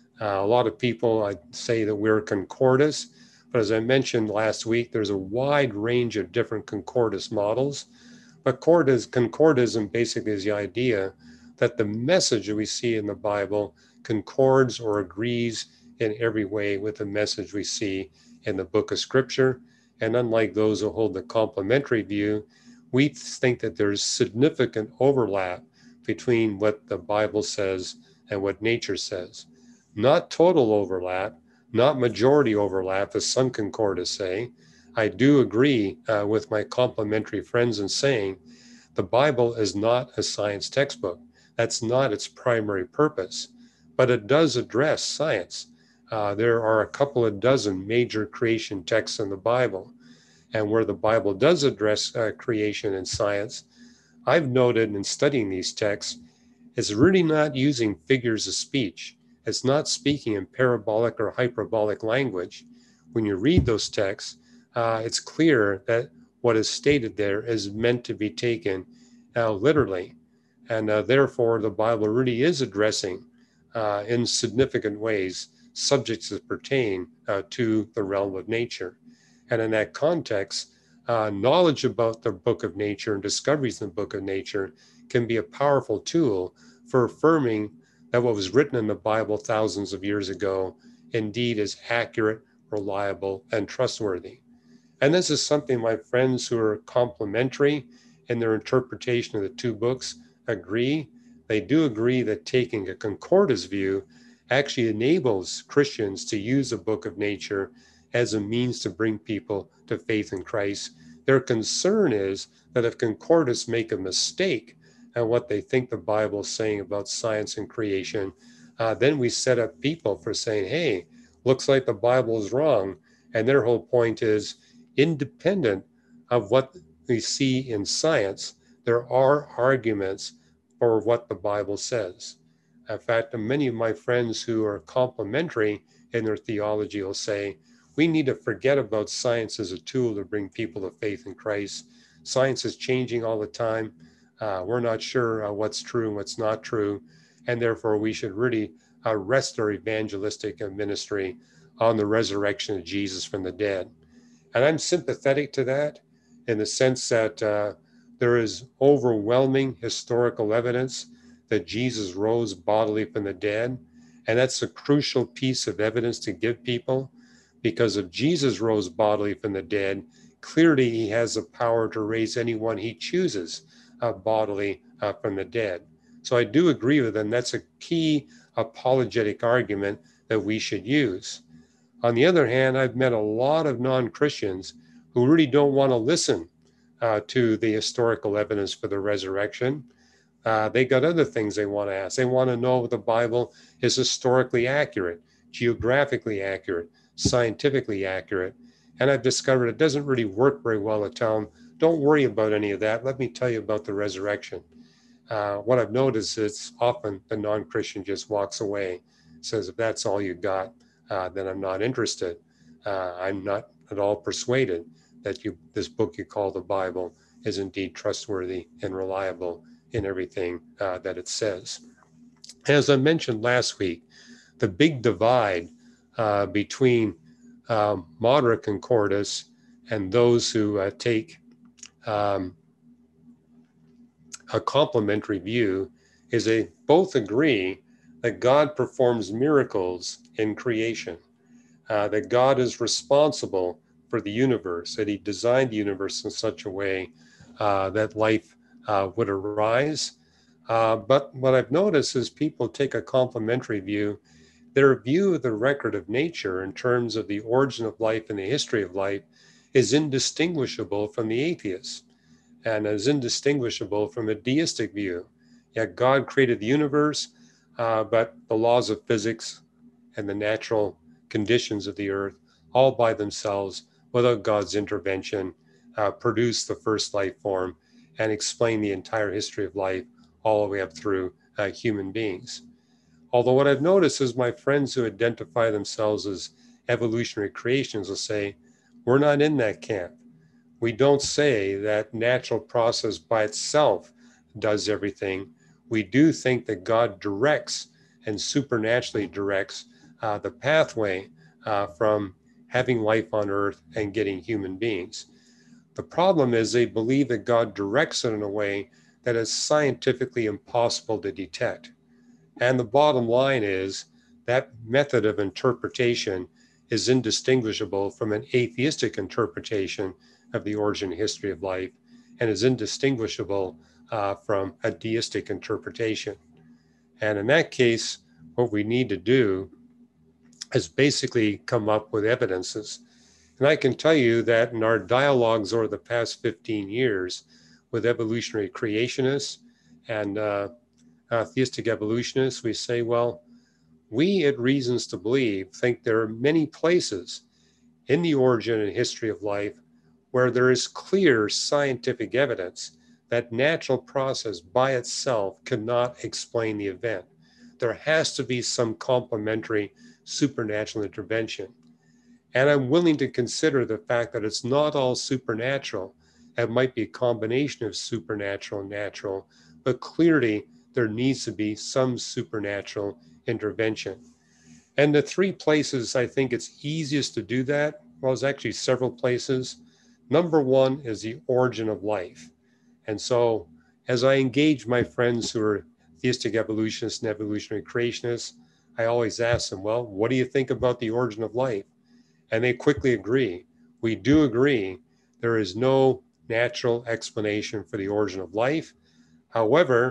A lot of people say that we're concordist, but as I mentioned last week, there's a wide range of different concordist models. But concordism basically is the idea that the message that we see in the Bible concords or agrees in every way with the message we see in the book of Scripture. And unlike those who hold the complementary view, we think that there's significant overlap between what the Bible says and what nature says. Not total overlap, not majority overlap, as some concordists say. I do agree with my complementary friends in saying the Bible is not a science textbook. That's not its primary purpose, but it does address science. There are a couple of dozen major creation texts in the Bible. And where the Bible does address creation and science, I've noted in studying these texts, it's really not using figures of speech. It's not speaking in parabolic or hyperbolic language. When you read those texts, it's clear that what is stated there is meant to be taken literally. And therefore, the Bible really is addressing in significant ways subjects that pertain to the realm of nature. And in that context, knowledge about the book of nature and discoveries in the book of nature can be a powerful tool for affirming that what was written in the Bible thousands of years ago indeed is accurate, reliable, and trustworthy. And this is something my friends who are complementary in their interpretation of the 2 books agree. they do agree that taking a concordist view actually enables Christians to use the book of nature as a means to bring people to faith in Christ. Their concern is that if concordists make a mistake at what they think the Bible is saying about science and creation, then we set up people for saying, hey, looks like the Bible is wrong. And their whole point is, independent of what we see in science, there are arguments for what the Bible says. In fact, many of my friends who are complementary in their theology will say, we need to forget about science as a tool to bring people to faith in Christ. Science is changing all the time. We're not sure what's true and what's not true. And therefore, we should really rest our evangelistic ministry on the resurrection of Jesus from the dead. And I'm sympathetic to that in the sense that there is overwhelming historical evidence that Jesus rose bodily from the dead. And that's a crucial piece of evidence to give people, because if Jesus rose bodily from the dead, clearly he has the power to raise anyone he chooses bodily from the dead. So I do agree with them. That's a key apologetic argument that we should use. On the other hand, I've met a lot of non-Christians who really don't want to listen to the historical evidence for the resurrection. They got other things they want to ask. They want to know if the Bible is historically accurate, geographically accurate, scientifically accurate. And I've discovered it doesn't really work very well to tell them, don't worry about any of that. Let me tell you about the resurrection. What I've noticed is often the non-Christian just walks away, says, if that's all you got, then I'm not interested. I'm not at all persuaded that this book you call the Bible is indeed trustworthy and reliable in everything that it says. As I mentioned last week, the big divide between moderate concordists and those who take a complementary view is they both agree that God performs miracles in creation, that God is responsible for the universe, that he designed the universe in such a way that life would arise. But what I've noticed is people take a complementary view. Their view of the record of nature in terms of the origin of life and the history of life is indistinguishable from the atheist, and is indistinguishable from a deistic view. Yet God created the universe, but the laws of physics and the natural conditions of the earth, all by themselves, without God's intervention, produced the first life form and explain the entire history of life all the way up through human beings. Although what I've noticed is my friends who identify themselves as evolutionary creationists will say, we're not in that camp. We don't say that natural process by itself does everything. We do think that God directs and supernaturally directs the pathway from having life on earth and getting human beings. The problem is they believe that God directs it in a way that is scientifically impossible to detect. And the bottom line is that method of interpretation is indistinguishable from an atheistic interpretation of the origin and history of life, and is indistinguishable from a deistic interpretation. And in that case, what we need to do is basically come up with evidences. And I can tell you that in our dialogues over the past 15 years with evolutionary creationists and theistic evolutionists, we say, well, we at Reasons to Believe think there are many places in the origin and history of life where there is clear scientific evidence that natural process by itself cannot explain the event. There has to be some complementary supernatural intervention. And I'm willing to consider the fact that it's not all supernatural. It might be a combination of supernatural and natural, but clearly there needs to be some supernatural intervention. And the three places I think it's easiest to do that, well, there's actually several places. Number one is the origin of life. And so as I engage my friends who are theistic evolutionists and evolutionary creationists, I always ask them, well, what do you think about the origin of life? And they quickly agree. We do agree there is no natural explanation for the origin of life. However,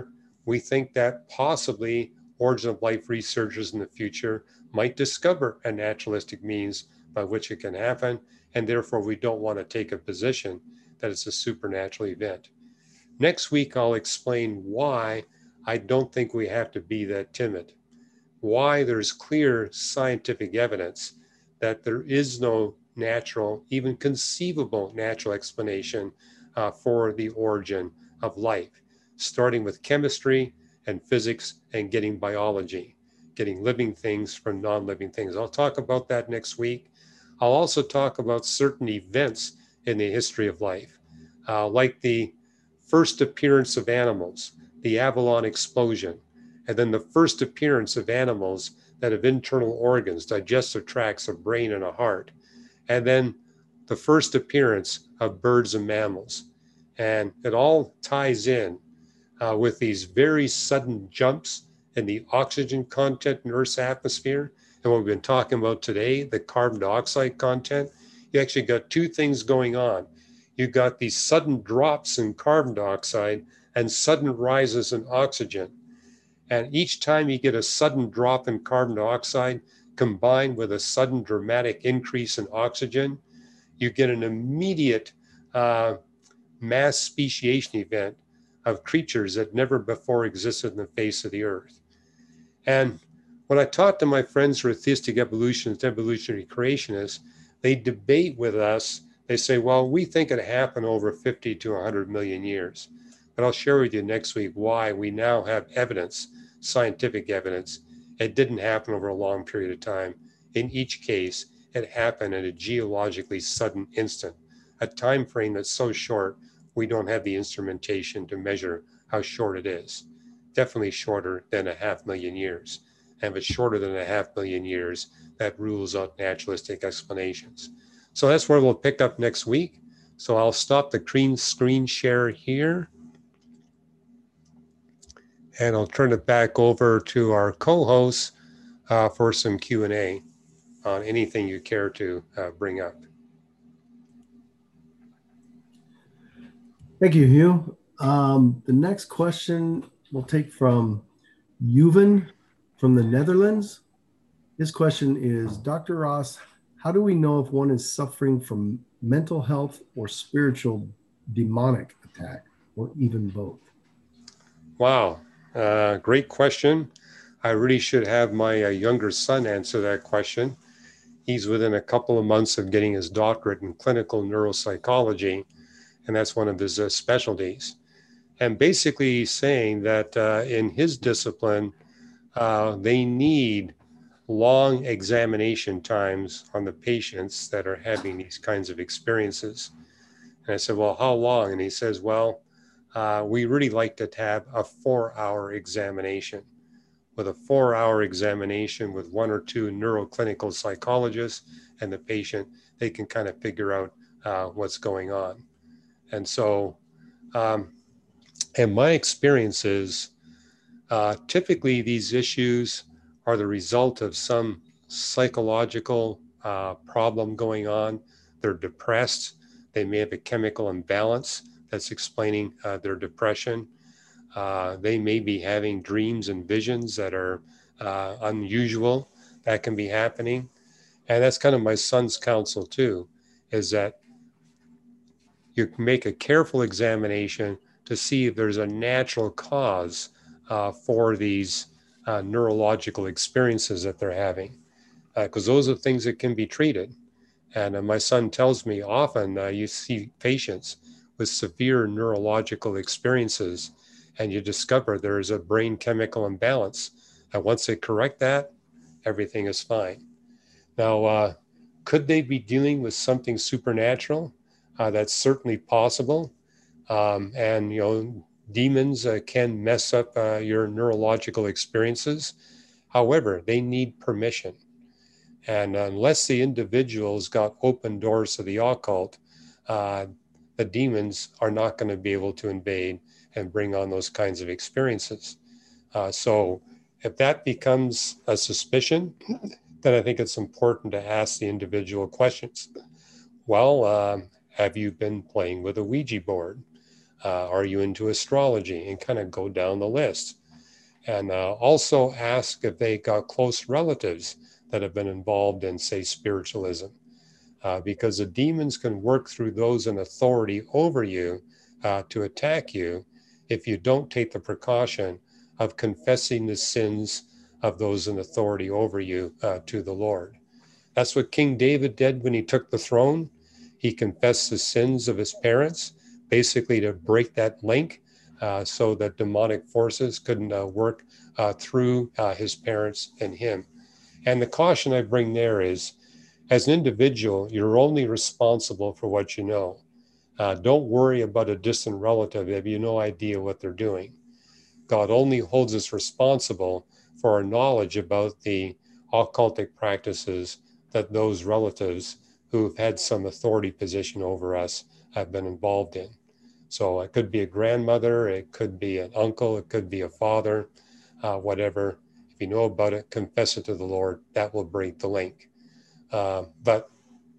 we think that possibly origin of life researchers in the future might discover a naturalistic means by which it can happen, and therefore we don't want to take a position that it's a supernatural event. Next week, I'll explain why I don't think we have to be that timid, why there's clear scientific evidence that there is no natural, even conceivable natural explanation for the origin of life, starting with chemistry and physics and getting biology, getting living things from non-living things. I'll talk about that next week. I'll also talk about certain events in the history of life, like the first appearance of animals, the Avalon explosion, and then the first appearance of animals that have internal organs, digestive tracts, a brain, and a heart, and then the first appearance of birds and mammals. And it all ties in with these very sudden jumps in the oxygen content in Earth's atmosphere. And what we've been talking about today, the carbon dioxide content, you actually got two things going on. You've got these sudden drops in carbon dioxide and sudden rises in oxygen. And each time you get a sudden drop in carbon dioxide combined with a sudden dramatic increase in oxygen, you get an immediate mass speciation event of creatures that never before existed in the face of the earth. And when I talk to my friends who are theistic evolutionists, evolutionary creationists, they debate with us. They say, well, we think it happened over 50 to 100 million years. But I'll share with you next week why we now have evidence, scientific evidence. It didn't happen over a long period of time. In each case, it happened in a geologically sudden instant, a time frame that's so short, we don't have the instrumentation to measure how short it is. Definitely shorter than 500,000 years. And if it's shorter than 500,000 years, that rules out naturalistic explanations. So that's where we'll pick up next week. So I'll stop the screen share here. And I'll turn it back over to our co-hosts for some Q&A on anything you care to bring up. Thank you, Hugh. The next question we'll take from Juven from the Netherlands. His question is, Dr. Ross, how do we know if one is suffering from mental health or spiritual demonic attack, or even both? Wow, great question. I really should have my younger son answer that question. He's within a couple of months of getting his doctorate in clinical neuropsychology, and that's one of his specialties. And basically he's saying that in his discipline, they need long examination times on the patients that are having these kinds of experiences. And I said, well, how long? And he says, well, we really like to have a 4-hour examination. With a 4-hour examination with 1 or 2 neuroclinical psychologists and the patient, they can kind of figure out what's going on. And so, in my experience is, typically these issues are the result of some psychological problem going on. They're depressed. They may have a chemical imbalance that's explaining their depression. They may be having dreams and visions that are unusual. That can be happening. And that's kind of my son's counsel too, is that you make a careful examination to see if there's a natural cause for these neurological experiences that they're having, because those are things that can be treated. And my son tells me often you see patients with severe neurological experiences and you discover there is a brain chemical imbalance. And once they correct that, everything is fine. Now, could they be dealing with something supernatural? That's certainly possible. And, you know, demons can mess up your neurological experiences. However, they need permission. And unless the individual's got open doors to the occult, the demons are not going to be able to invade and bring on those kinds of experiences. So if that becomes a suspicion, then I think it's important to ask the individual questions. Well, have you been playing with a Ouija board? Are you into astrology? And kind of go down the list. And also ask if they got close relatives that have been involved in, say, spiritualism. Because the demons can work through those in authority over you to attack you if you don't take the precaution of confessing the sins of those in authority over you to the Lord. That's what King David did when he took the throne. He confessed the sins of his parents, basically to break that link so that demonic forces couldn't work through his parents and him. And the caution I bring there is, as an individual, you're only responsible for what you know. Don't worry about a distant relative if you have no idea what they're doing. God only holds us responsible for our knowledge about the occultic practices that those relatives who've had some authority position over us have been involved in. So it could be a grandmother, it could be an uncle, it could be a father, whatever. If you know about it, confess it to the Lord. That will break the link. But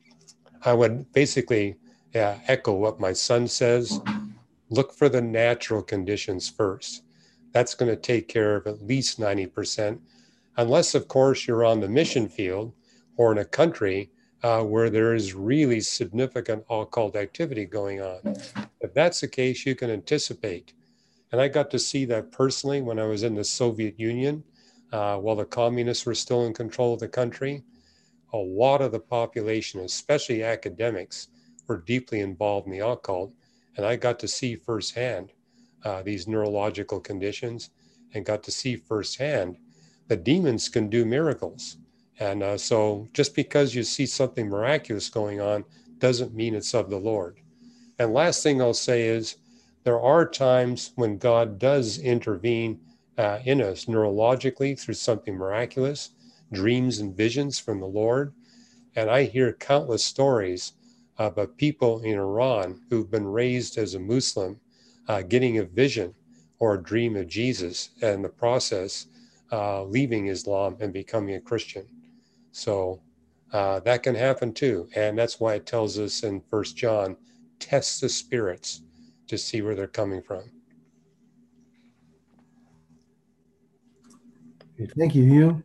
I would basically echo what my son says. Look for the natural conditions first. That's going to take care of at least 90%, unless, of course, you're on the mission field or in a country where there is really significant occult activity going on. If that's the case, you can anticipate. And I got to see that personally when I was in the Soviet Union, while the communists were still in control of the country. A lot of the population, especially academics, were deeply involved in the occult. And I got to see firsthand these neurological conditions and got to see firsthand that demons can do miracles. And so just because you see something miraculous going on doesn't mean it's of the Lord. And last thing I'll say is there are times when God does intervene in us neurologically through something miraculous, dreams and visions from the Lord. And I hear countless stories about people in Iran who've been raised as a Muslim getting a vision or a dream of Jesus, and in the process leaving Islam and becoming a Christian. So that can happen too. And that's why it tells us in 1 John, test the spirits to see where they're coming from. Okay, thank you, Hugh.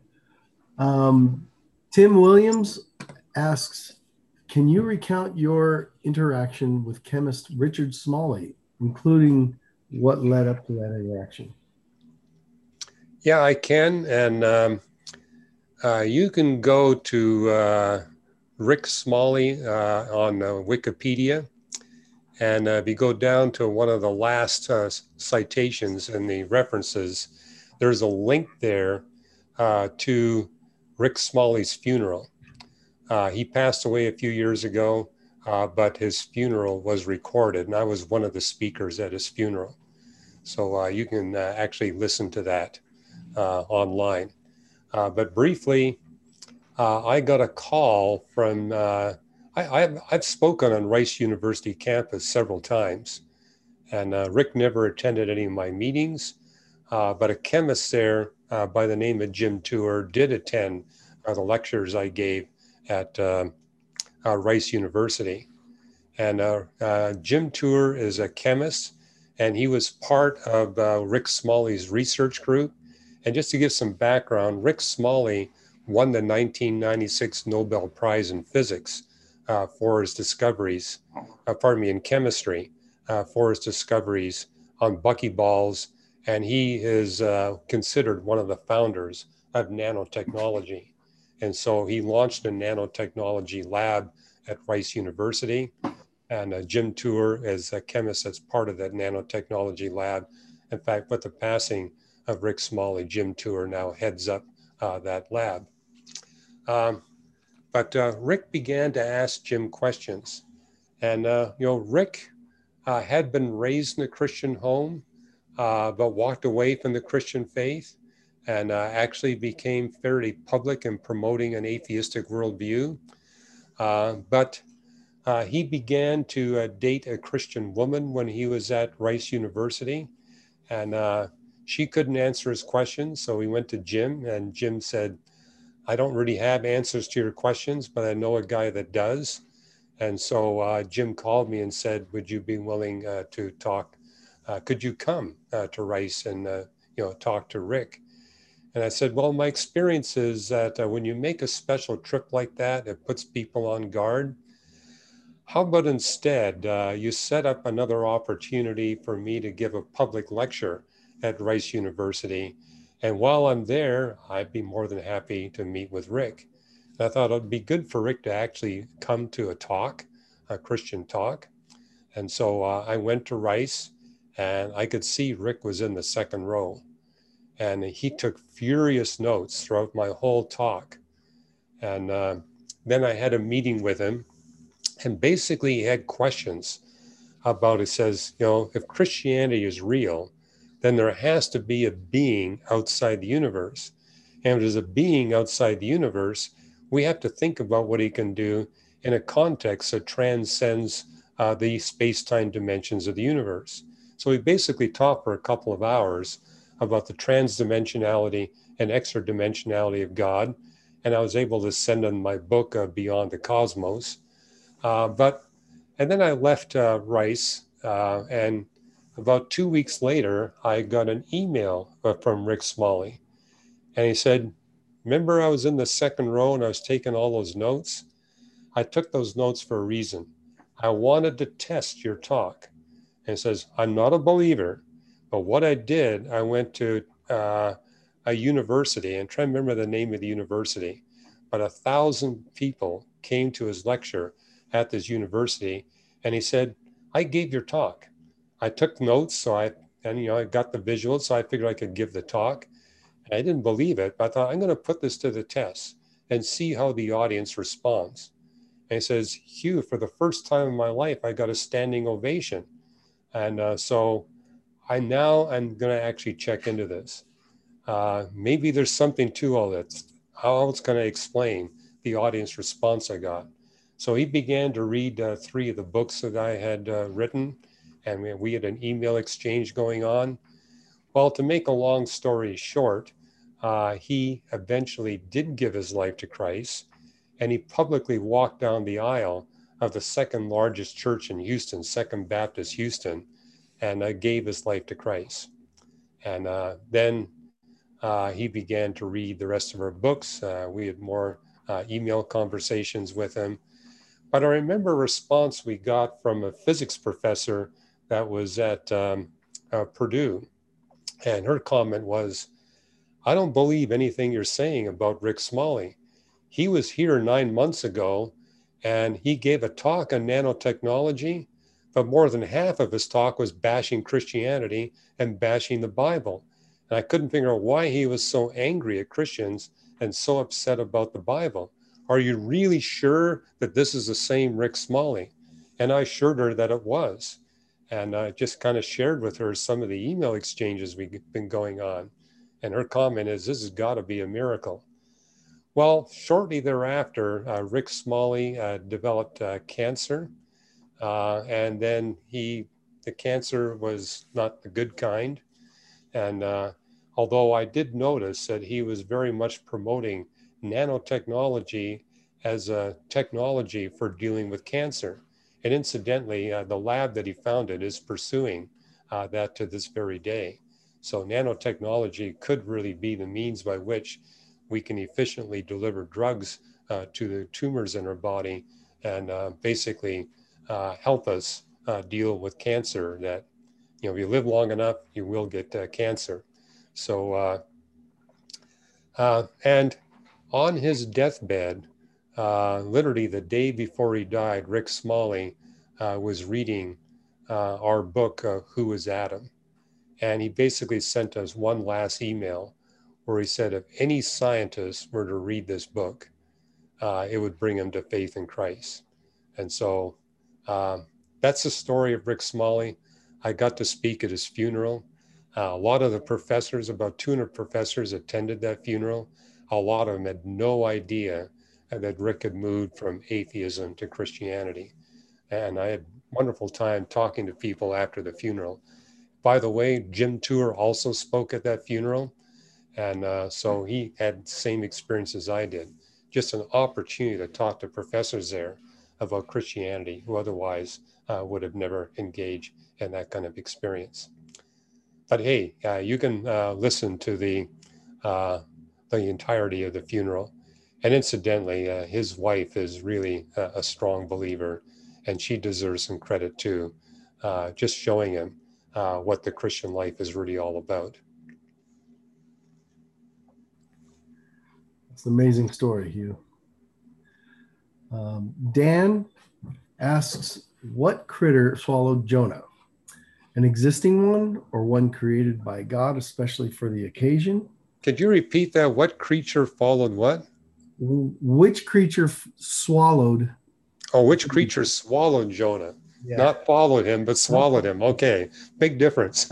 Tim Williams asks, can you recount your interaction with chemist Richard Smalley, including what led up to that interaction? Yeah, I can. And you can go to Rick Smalley on Wikipedia. And if you go down to one of the last citations in the references, there's a link there to Rick Smalley's funeral. He passed away a few years ago, but his funeral was recorded, and I was one of the speakers at his funeral. So you can actually listen to that online. But briefly, I got a call from, I've spoken on Rice University campus several times, and Rick never attended any of my meetings, but a chemist there by the name of Jim Tour did attend the lectures I gave at Rice University. And Jim Tour is a chemist, and he was part of Rick Smalley's research group. And just to give some background, Rick Smalley won the 1996 Nobel Prize in Physics for his discoveries, in chemistry, for his discoveries on buckyballs. And he is considered one of the founders of nanotechnology. And so he launched a nanotechnology lab at Rice University. And Jim Tour is a chemist that's part of that nanotechnology lab. In fact, with the passing of Rick Smalley, Jim Tour now heads up that lab. But Rick began to ask Jim questions. And, Rick had been raised in a Christian home, but walked away from the Christian faith and actually became fairly public in promoting an atheistic worldview. But he began to date a Christian woman when he was at Rice University, and she couldn't answer his questions. So he went to Jim, and Jim said, I don't really have answers to your questions, but I know a guy that does. And so Jim called me and said, would you be willing to talk? Could you come to Rice and talk to Rick. And I said, well, my experience is that when you make a special trip like that, it puts people on guard. How about instead, you set up another opportunity for me to give a public lecture at Rice University. And while I'm there, I'd be more than happy to meet with Rick. And I thought it'd be good for Rick to actually come to a talk, a Christian talk. And so I went to Rice, and I could see Rick was in the second row. And he took furious notes throughout my whole talk. And then I had a meeting with him. And basically, he had questions about, it says, if Christianity is real, then there has to be a being outside the universe. And if there's a being outside the universe, we have to think about what he can do in a context that transcends the space-time dimensions of the universe. So we basically talked for a couple of hours about the transdimensionality and extra-dimensionality of God. And I was able to send him my book, Beyond the Cosmos. And then I left Rice, and about 2 weeks later, I got an email from Rick Smalley. And he said, remember I was in the second row and I was taking all those notes? I took those notes for a reason. I wanted to test your talk. And he says, I'm not a believer, but what I did, I went to a university, and try to remember the name of the university, but 1,000 people came to his lecture at this university, and he said, I gave your talk. I took notes, I got the visuals, so I figured I could give the talk. And I didn't believe it, but I thought, I'm going to put this to the test and see how the audience responds. And he says, Hugh, for the first time in my life, I got a standing ovation. And so I'm going to actually check into this. Maybe there's something to all that. How it's going to explain the audience response I got. So he began to read 3 of the books that I had written, and we had an email exchange going on. Well, to make a long story short, he eventually did give his life to Christ, and he publicly walked down the aisle of the second largest church in Houston, Second Baptist Houston, and gave his life to Christ. And then he began to read the rest of our books. We had more email conversations with him. But I remember a response we got from a physics professor that was at Purdue. And her comment was, I don't believe anything you're saying about Rick Smalley. He was here 9 months ago, and he gave a talk on nanotechnology, but more than half of his talk was bashing Christianity and bashing the Bible. And I couldn't figure out why he was so angry at Christians and so upset about the Bible. Are you really sure that this is the same Rick Smalley? And I assured her that it was. And I just kind of shared with her some of the email exchanges we've been going on. And her comment is, this has got to be a miracle. Well, shortly thereafter, Rick Smalley developed cancer. And then the cancer was not the good kind. And although I did notice that he was very much promoting nanotechnology as a technology for dealing with cancer. And incidentally, the lab that he founded is pursuing that to this very day. So nanotechnology could really be the means by which we can efficiently deliver drugs to the tumors in our body and basically help us deal with cancer that, if you live long enough, you will get cancer. So, and on his deathbed, literally the day before he died, Rick Smalley was reading our book, Who is Adam? And he basically sent us one last email where he said, if any scientist were to read this book, it would bring him to faith in Christ. And so that's the story of Rick Smalley. I got to speak at his funeral. A lot of the professors, about 200 professors, attended that funeral. A lot of them had no idea that Rick had moved from atheism to Christianity. And I had a wonderful time talking to people after the funeral. By the way, Jim Tour also spoke at that funeral. And so he had the same experience as I did. Just an opportunity to talk to professors there about Christianity who otherwise would have never engaged in that kind of experience. But hey, you can listen to the entirety of the funeral. And incidentally, his wife is really a strong believer, and she deserves some credit too, just showing him what the Christian life is really all about. It's an amazing story, Hugh. Dan asks, what critter swallowed Jonah? An existing one or one created by God, especially for the occasion? Could you repeat that? What creature followed what? Which creature swallowed? Oh, which creature swallowed Jonah? Yeah. Not followed him, but swallowed him. Okay, big difference.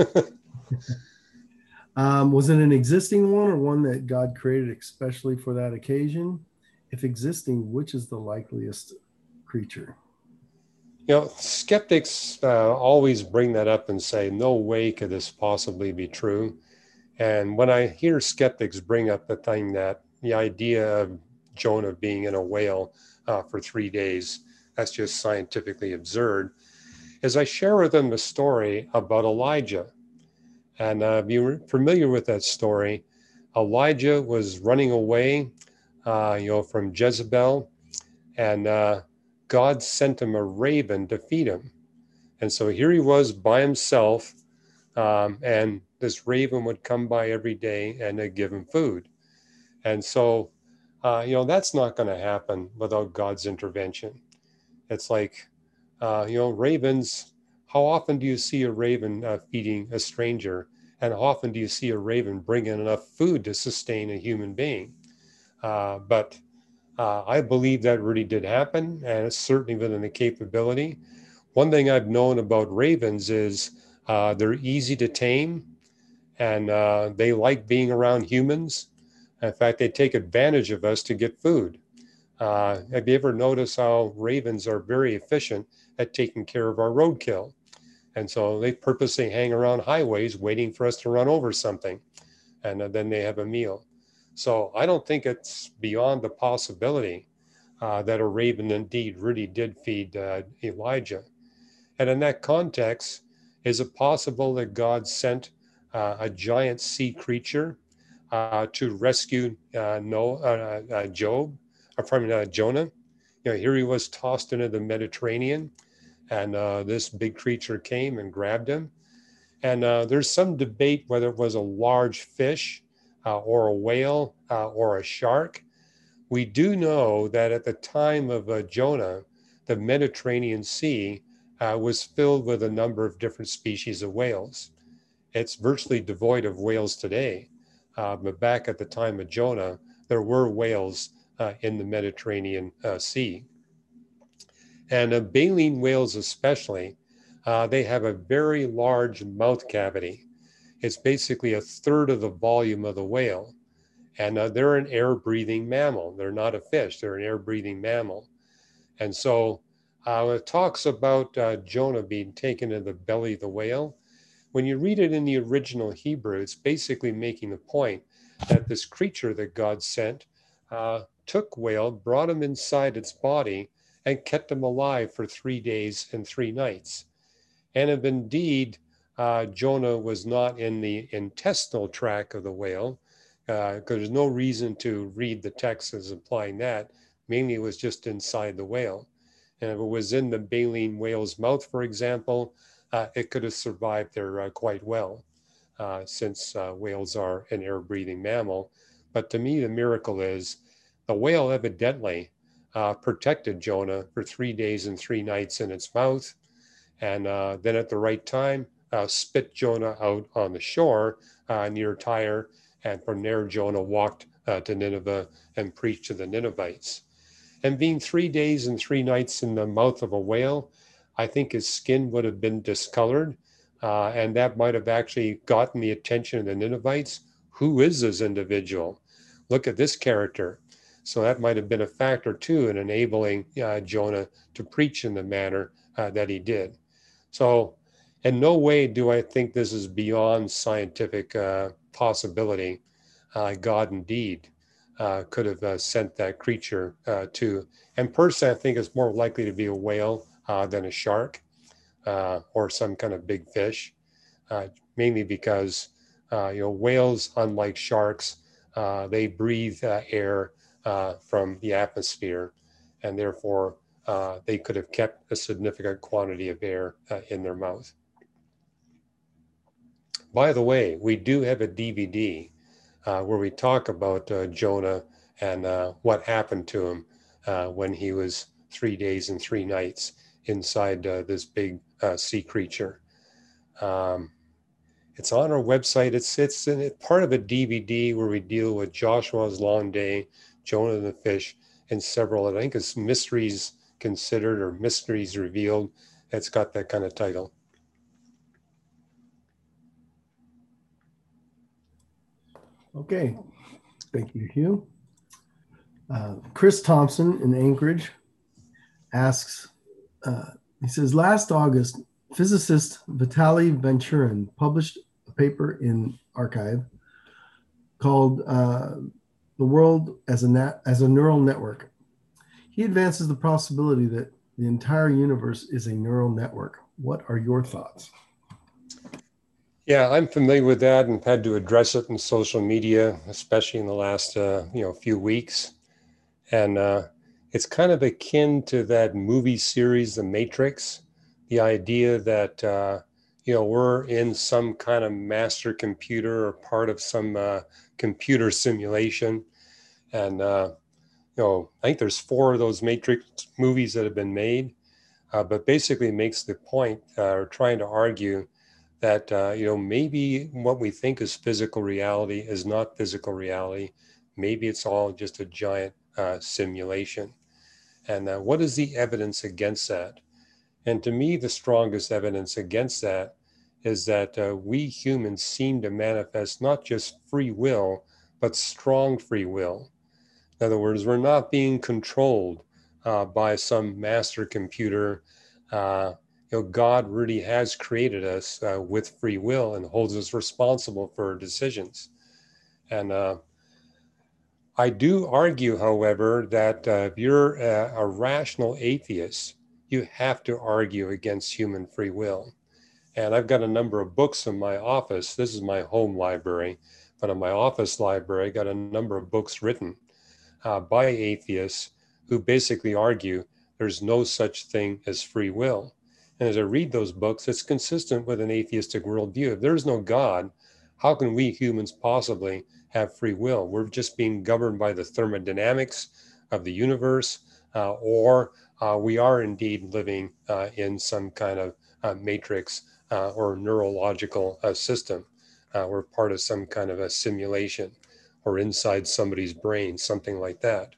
Was it an existing one or one that God created especially for that occasion? If existing, which is the likeliest creature? You know, skeptics always bring that up and say, no way could this possibly be true. And when I hear skeptics bring up the thing that the idea of Jonah being in a whale for 3 days, that's just scientifically absurd, as I share with them the story about Elijah. And if you're familiar with that story, Elijah was running away, from Jezebel, and God sent him a raven to feed him. And so here he was by himself, and this raven would come by every day and give him food. And so, that's not going to happen without God's intervention. It's like, ravens, how often do you see a raven feeding a stranger? And how often do you see a raven bring in enough food to sustain a human being? But I believe that really did happen, and it's certainly within the capability. One thing I've known about ravens is they're easy to tame, and they like being around humans. In fact, they take advantage of us to get food. Have you ever noticed how ravens are very efficient at taking care of our roadkill? And so they purposely hang around highways waiting for us to run over something, and then they have a meal. So I don't think it's beyond the possibility that a raven indeed really did feed Elijah. And in that context, is it possible that God sent a giant sea creature to rescue Jonah? Here he was tossed into the Mediterranean, and this big creature came and grabbed him. And there's some debate whether it was a large fish or a whale or a shark. We do know that at the time of Jonah, the Mediterranean Sea was filled with a number of different species of whales. It's virtually devoid of whales today, but back at the time of Jonah, there were whales in the Mediterranean Sea. And baleen whales especially, they have a very large mouth cavity. It's basically a third of the volume of the whale. And they're an air-breathing mammal. They're not a fish, they're an air-breathing mammal. And so when it talks about Jonah being taken in the belly of the whale, when you read it in the original Hebrew, it's basically making the point that this creature that God sent took whale, brought him inside its body, and kept him alive for 3 days and 3 nights. And if indeed Jonah was not in the intestinal tract of the whale, because there's no reason to read the text as implying that, mainly it was just inside the whale. And if it was in the baleen whale's mouth, for example, it could have survived there quite well, since whales are an air-breathing mammal. But to me, the miracle is the whale evidently protected Jonah for 3 days and 3 nights in its mouth, and then at the right time, spit Jonah out on the shore near Tyre, and from there Jonah walked to Nineveh and preached to the Ninevites. And being 3 days and 3 nights in the mouth of a whale, I think his skin would have been discolored, and that might have actually gotten the attention of the Ninevites. Who is this individual? Look at this character. So that might have been a factor too in enabling Jonah to preach in the manner that he did. So in no way do I think this is beyond scientific possibility. God indeed could have sent that creature to, and personally I think it's more likely to be a whale than a shark or some kind of big fish. mainly because whales, unlike sharks, they breathe air from the atmosphere, and therefore they could have kept a significant quantity of air in their mouth. By the way, we do have a DVD where we talk about Jonah and what happened to him when he was 3 days and 3 nights inside this big sea creature. It's on our website. It's part of a DVD where we deal with Joshua's long day, Jonah and the fish, and several, I think it's Mysteries Considered or Mysteries Revealed. It's got that kind of title. Okay, thank you, Hugh. Chris Thompson in Anchorage asks, he says, last August, physicist Vitaly Vanchurin published a paper in Archive called The World as a Neural Network. He advances the possibility that the entire universe is a neural network. What are your thoughts? Yeah, I'm familiar with that and had to address it in social media, especially in the last few weeks. And it's kind of akin to that movie series, The Matrix, the idea that we're in some kind of master computer or part of some computer simulation. And I think there's 4 of those Matrix movies that have been made, but basically makes the point or trying to argue that maybe what we think is physical reality is not physical reality. Maybe it's all just a giant simulation. And what is the evidence against that? And to me, the strongest evidence against that is that we humans seem to manifest not just free will, but strong free will. In other words, we're not being controlled by some master computer. God really has created us with free will and holds us responsible for our decisions. And I do argue, however, that if you're a rational atheist, you have to argue against human free will. And I've got a number of books in my office. This is my home library, but in my office library, I got a number of books written by atheists who basically argue there's no such thing as free will. And as I read those books, it's consistent with an atheistic worldview. If there's no God, how can we humans possibly have free will? We're just being governed by the thermodynamics of the universe, or we are indeed living in some kind of matrix or neurological system. We're part of some kind of a simulation or inside somebody's brain, something like that.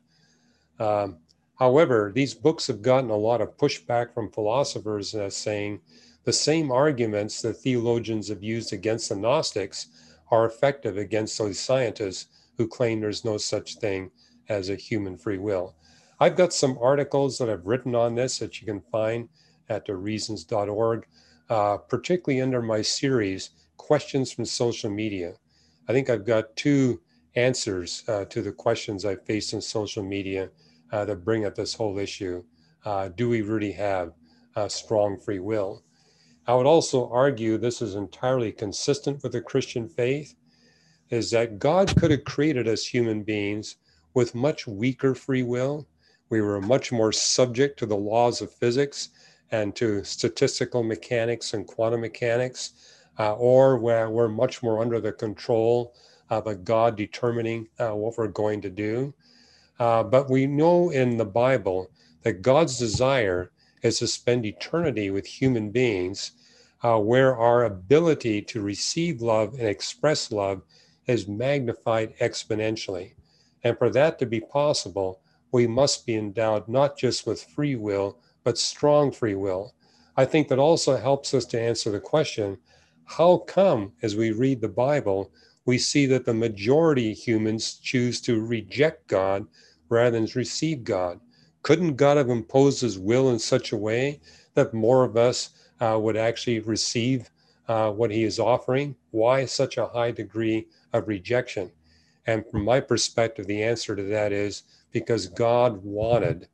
However, these books have gotten a lot of pushback from philosophers saying the same arguments that theologians have used against the Gnostics are effective against those scientists who claim there's no such thing as a human free will. I've got some articles that I've written on this that you can find at reasons.org, particularly under my series, Questions from Social Media. I think I've got 2 answers to the questions I've faced in social media that bring up this whole issue. Do we really have strong free will? I would also argue this is entirely consistent with the Christian faith, is that God could have created us human beings with much weaker free will. We were much more subject to the laws of physics and to statistical mechanics and quantum mechanics, or where we're much more under the control of a God determining what we're going to do. But we know in the Bible that God's desire is to spend eternity with human beings, where our ability to receive love and express love is magnified exponentially. And for that to be possible, we must be endowed not just with free will, but strong free will. I think that also helps us to answer the question, how come, as we read the Bible, we see that the majority of humans choose to reject God rather than receive God? Couldn't God have imposed his will in such a way that more of us would actually receive what he is offering? Why such a high degree of rejection? And from my perspective, the answer to that is because God wanted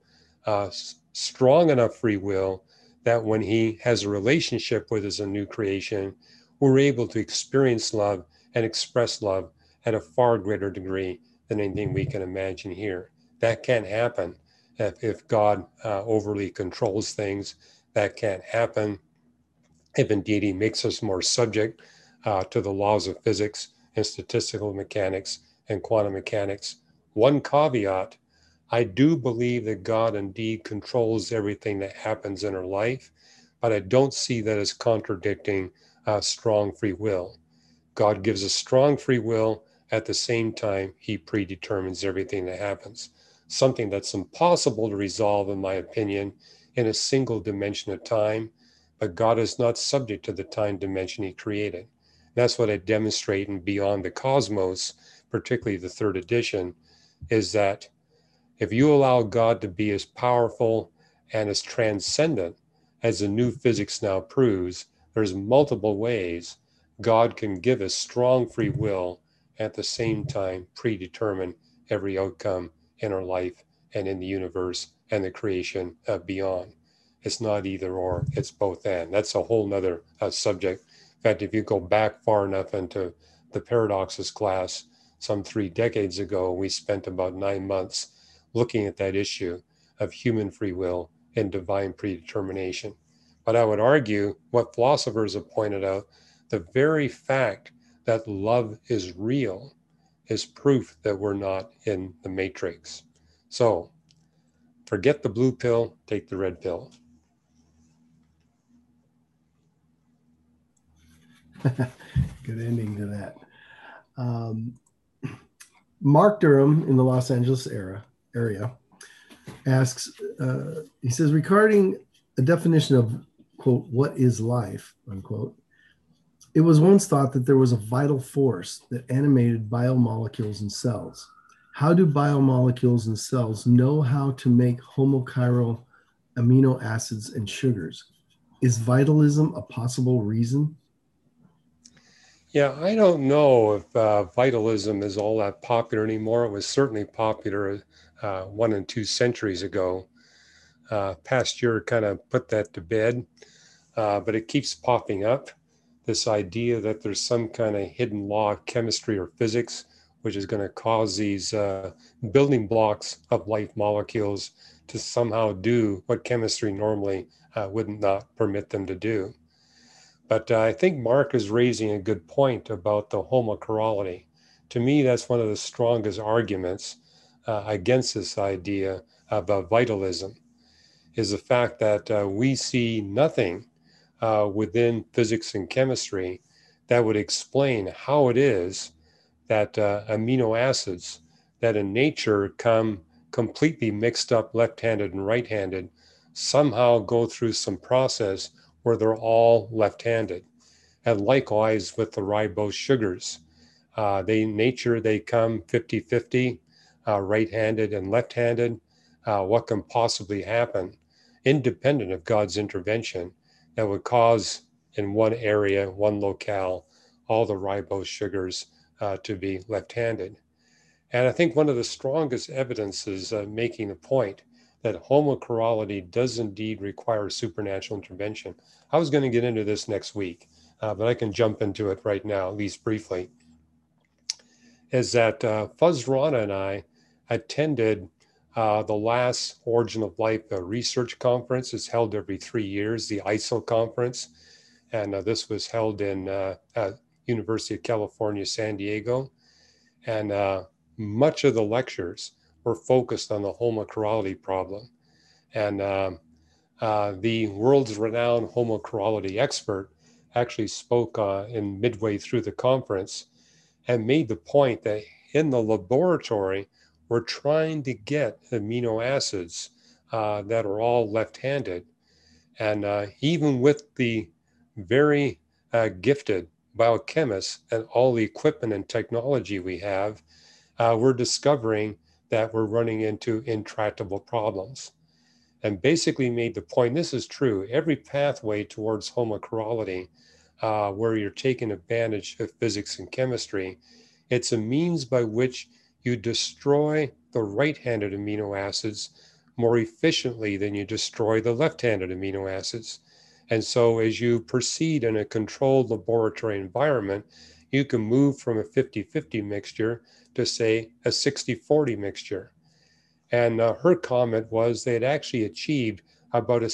strong enough free will that when he has a relationship with us, a new creation, we're able to experience love and express love at a far greater degree than anything we can imagine here. That can't happen if God overly controls things. That can't happen if indeed he makes us more subject to the laws of physics and statistical mechanics and quantum mechanics. One caveat, I do believe that God indeed controls everything that happens in our life, but I don't see that as contradicting strong free will. God gives us strong free will. At the same time, he predetermines everything that happens. Something that's impossible to resolve, in my opinion, in a single dimension of time, but God is not subject to the time dimension he created. That's what I demonstrate in Beyond the Cosmos, particularly the third edition, is that if you allow God to be as powerful and as transcendent as the new physics now proves, there's multiple ways God can give us strong free will, at the same time predetermine every outcome in our life and in the universe and the creation beyond. It's not either or, it's both and. That's a whole nother subject. In fact, if you go back far enough into the paradoxes class some 3 decades ago, we spent about 9 months looking at that issue of human free will and divine predetermination. But I would argue what philosophers have pointed out, the very fact that love is real is proof that we're not in the matrix. So forget the blue pill, take the red pill. Good ending to that. Mark Durham in the Los Angeles area asks, he says, regarding a definition of, quote, what is life, unquote, it was once thought that there was a vital force that animated biomolecules and cells. How do biomolecules and cells know how to make homochiral amino acids and sugars? Is vitalism a possible reason? Yeah, I don't know if vitalism is all that popular anymore. It was certainly popular 1 and 2 centuries ago. Pasteur kind of put that to bed, but it keeps popping up. This idea that there's some kind of hidden law of chemistry or physics, which is going to cause these building blocks of life molecules to somehow do what chemistry normally would not permit them to do. But I think Mark is raising a good point about the homochirality. To me, that's one of the strongest arguments against this idea about vitalism, is the fact that we see nothing within physics and chemistry that would explain how it is that amino acids that in nature come completely mixed up left-handed and right-handed somehow go through some process where they're all left-handed. And likewise with the ribose sugars. In nature, they come 50-50, right-handed and left-handed. What can possibly happen, independent of God's intervention, that would cause in one area, one locale, all the ribose sugars to be left-handed? And I think one of the strongest evidences making a point that homochirality does indeed require supernatural intervention. I was going to get into this next week, but I can jump into it right now, at least briefly, is that Fuz Rana and I attended the last Origin of Life research conference. It's held every 3 years, the ISO conference. And this was held in University of California, San Diego. And much of the lectures were focused on the homochirality problem. And the world's renowned homochirality expert actually spoke in midway through the conference and made the point that in the laboratory, we're trying to get amino acids that are all left-handed. And even with the very gifted biochemists and all the equipment and technology we have, we're discovering that we're running into intractable problems. And basically made the point, this is true, every pathway towards homochirality, where you're taking advantage of physics and chemistry, it's a means by which you destroy the right-handed amino acids more efficiently than you destroy the left-handed amino acids. And so as you proceed in a controlled laboratory environment, you can move from a 50-50 mixture to, say, a 60-40 mixture. And her comment was they had actually achieved about a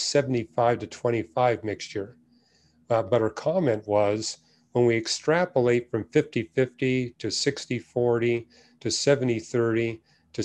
75-25 mixture. But her comment was, when we extrapolate from 50-50 to 60-40 to 70-30 to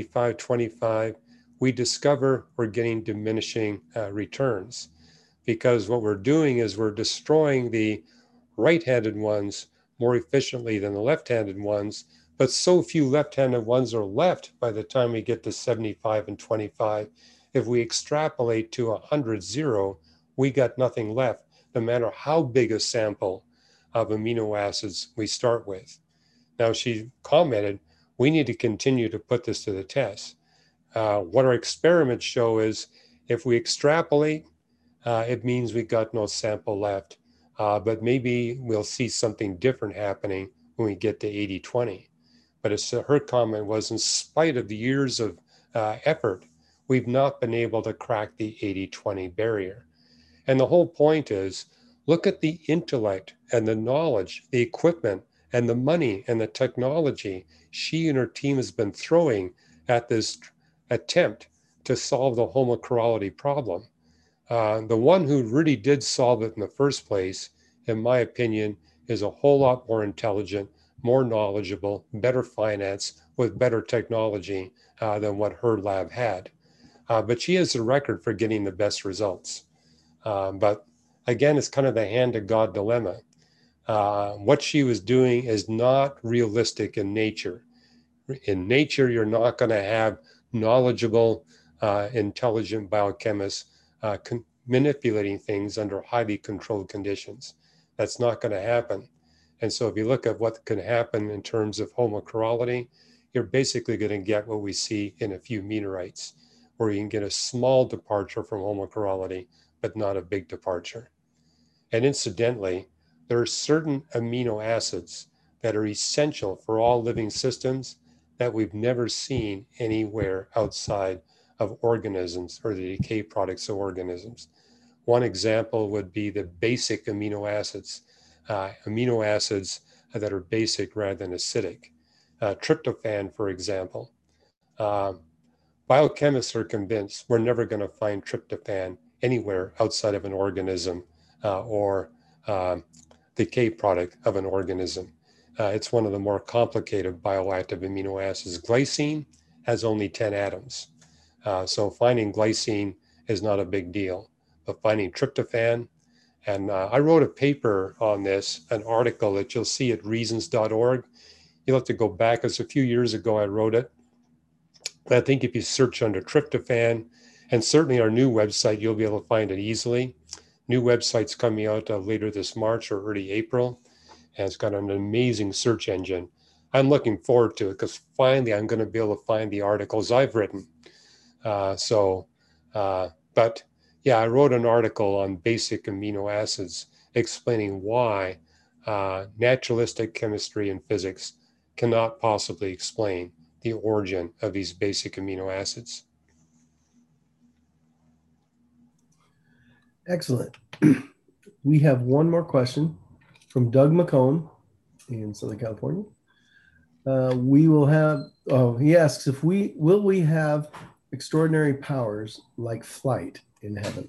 75-25, we discover we're getting diminishing returns, because what we're doing is we're destroying the right-handed ones more efficiently than the left-handed ones, but so few left-handed ones are left by the time we get to 75 and 25. If we extrapolate to 100-0, we got nothing left, no matter how big a sample of amino acids we start with. Now, she commented, we need to continue to put this to the test. What our experiments show is if we extrapolate, it means we got no sample left. But maybe we'll see something different happening when we get to 80-20. But her comment was, in spite of the years of effort, we've not been able to crack the 80-20 barrier. And the whole point is, look at the intellect and the knowledge, the equipment and the money and the technology she and her team has been throwing at this attempt to solve the homochirality problem. The one who really did solve it in the first place, in my opinion, is a whole lot more intelligent, more knowledgeable, better financed, with better technology than what her lab had. But she has a record for getting the best results. But again, it's kind of the hand of God dilemma. What she was doing is not realistic in nature. In nature, you're not going to have knowledgeable, intelligent biochemists manipulating things under highly controlled conditions. That's not going to happen. And so if you look at what can happen in terms of homochirality, you're basically going to get what we see in a few meteorites, where you can get a small departure from homochirality, but not a big departure. And incidentally, there are certain amino acids that are essential for all living systems that we've never seen anywhere outside of organisms or the decay products of organisms. One example would be the basic amino acids that are basic rather than acidic. Tryptophan, for example. Biochemists are convinced we're never going to find tryptophan anywhere outside of an organism or decay product of an organism. It's one of the more complicated bioactive amino acids. Glycine has only 10 atoms. So finding glycine is not a big deal, but finding tryptophan, and I wrote a paper on this, an article that you'll see at reasons.org. You'll have to go back. It's a few years ago I wrote it. I think if you search under tryptophan, and certainly our new website, you'll be able to find it easily. New website's coming out later this March or early April, and it's got an amazing search engine. I'm looking forward to it because finally I'm going to be able to find the articles I've written. But yeah, I wrote an article on basic amino acids explaining why naturalistic chemistry and physics cannot possibly explain the origin of these basic amino acids. Excellent. We have one more question from Doug McComb in Southern California. He asks if will we have extraordinary powers like flight in heaven?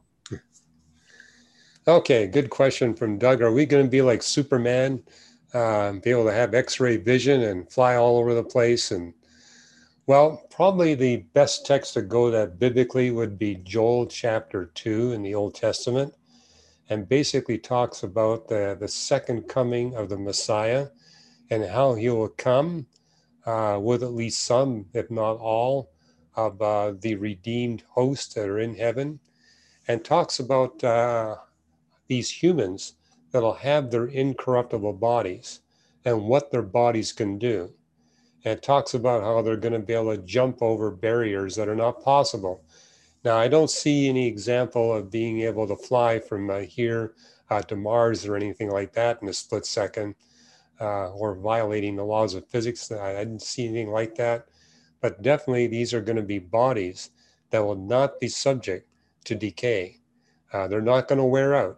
Okay, good question from Doug. Are we going to be like Superman, be able to have X-ray vision and fly all over the place? And well, probably the best text to go that biblically would be Joel chapter 2 in the Old Testament, and basically talks about the second coming of the Messiah and how he will come with at least some, if not all, of the redeemed hosts that are in heaven, and talks about these humans that'll have their incorruptible bodies and what their bodies can do. And it talks about how they're going to be able to jump over barriers that are not possible. Now, I don't see any example of being able to fly from here to Mars or anything like that in a split second, or violating the laws of physics. I didn't see anything like that. But definitely these are going to be bodies that will not be subject to decay. They're not going to wear out.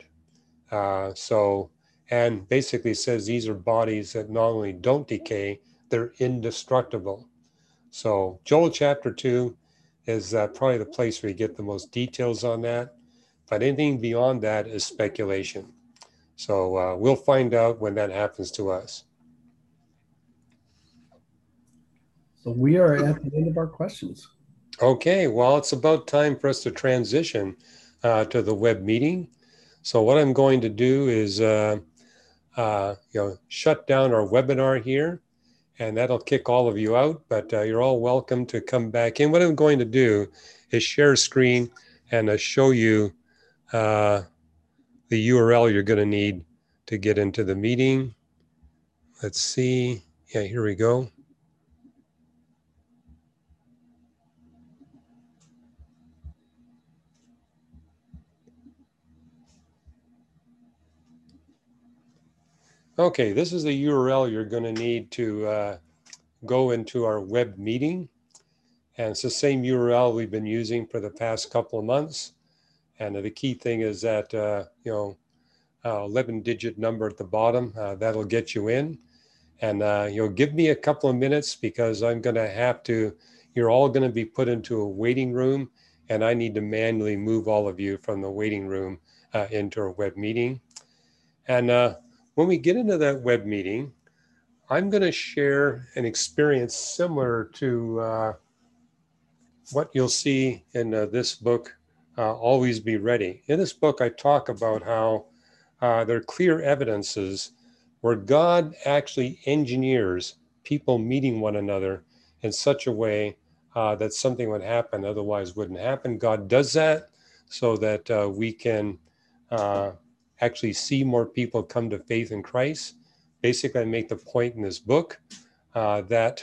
And basically says these are bodies that not only don't decay, they're indestructible. So Joel chapter 2 is probably the place where you get the most details on that. But anything beyond that is speculation. So we'll find out when that happens to us. So we are at the end of our questions. Okay, well, it's about time for us to transition to the web meeting. So what I'm going to do is shut down our webinar here, and that'll kick all of you out, but you're all welcome to come back in. What I'm going to do is share screen and show you the URL you're going to need to get into the meeting. Let's see. Yeah, here we go. Okay, this is the URL you're going to need to go into our web meeting. And it's the same URL we've been using for the past couple of months. And the key thing is that, 11-digit number at the bottom, that'll get you in. And you'll give me a couple of minutes because I'm going to have to, you're all going to be put into a waiting room, and I need to manually move all of you from the waiting room into our web meeting. And when we get into that web meeting, I'm going to share an experience similar to what you'll see in this book, Always Be Ready. In this book, I talk about how there are clear evidences where God actually engineers people meeting one another in such a way that something would happen otherwise wouldn't happen. God does that so that we can actually see more people come to faith in Christ. Basically, I make the point in this book that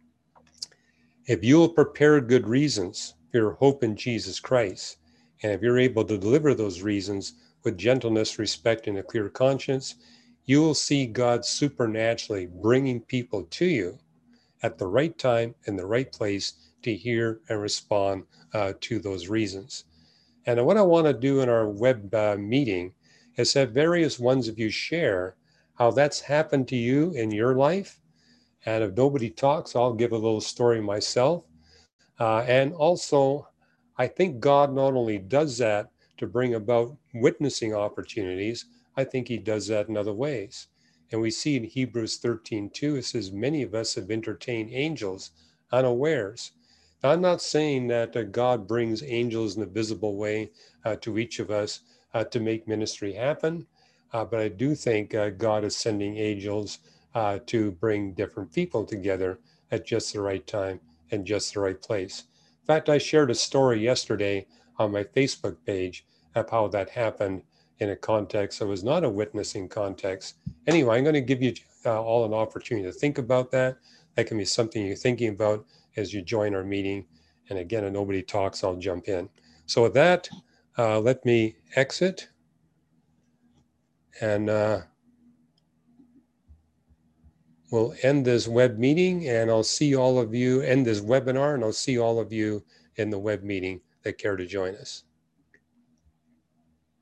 if you will prepare good reasons for your hope in Jesus Christ, and if you're able to deliver those reasons with gentleness, respect, and a clear conscience, you will see God supernaturally bringing people to you at the right time in the right place to hear and respond to those reasons. And what I want to do in our web meeting is have various ones of you share how that's happened to you in your life. And if nobody talks, I'll give a little story myself. And also, I think God not only does that to bring about witnessing opportunities, I think he does that in other ways. And we see in Hebrews 13:2, it says, many of us have entertained angels unawares. Now, I'm not saying that God brings angels in a visible way to each of us to make ministry happen, but I do think God is sending angels to bring different people together at just the right time and just the right place. In fact, I shared a story yesterday on my Facebook page of how that happened in a context that was not a witnessing context. Anyway, I'm going to give you all an opportunity to think about that. That can be something you're thinking about as you join our meeting. And again, if nobody talks, I'll jump in. So with that, let me exit. And we'll end this web meeting, and I'll see all of you, end this webinar, and I'll see all of you in the web meeting that care to join us.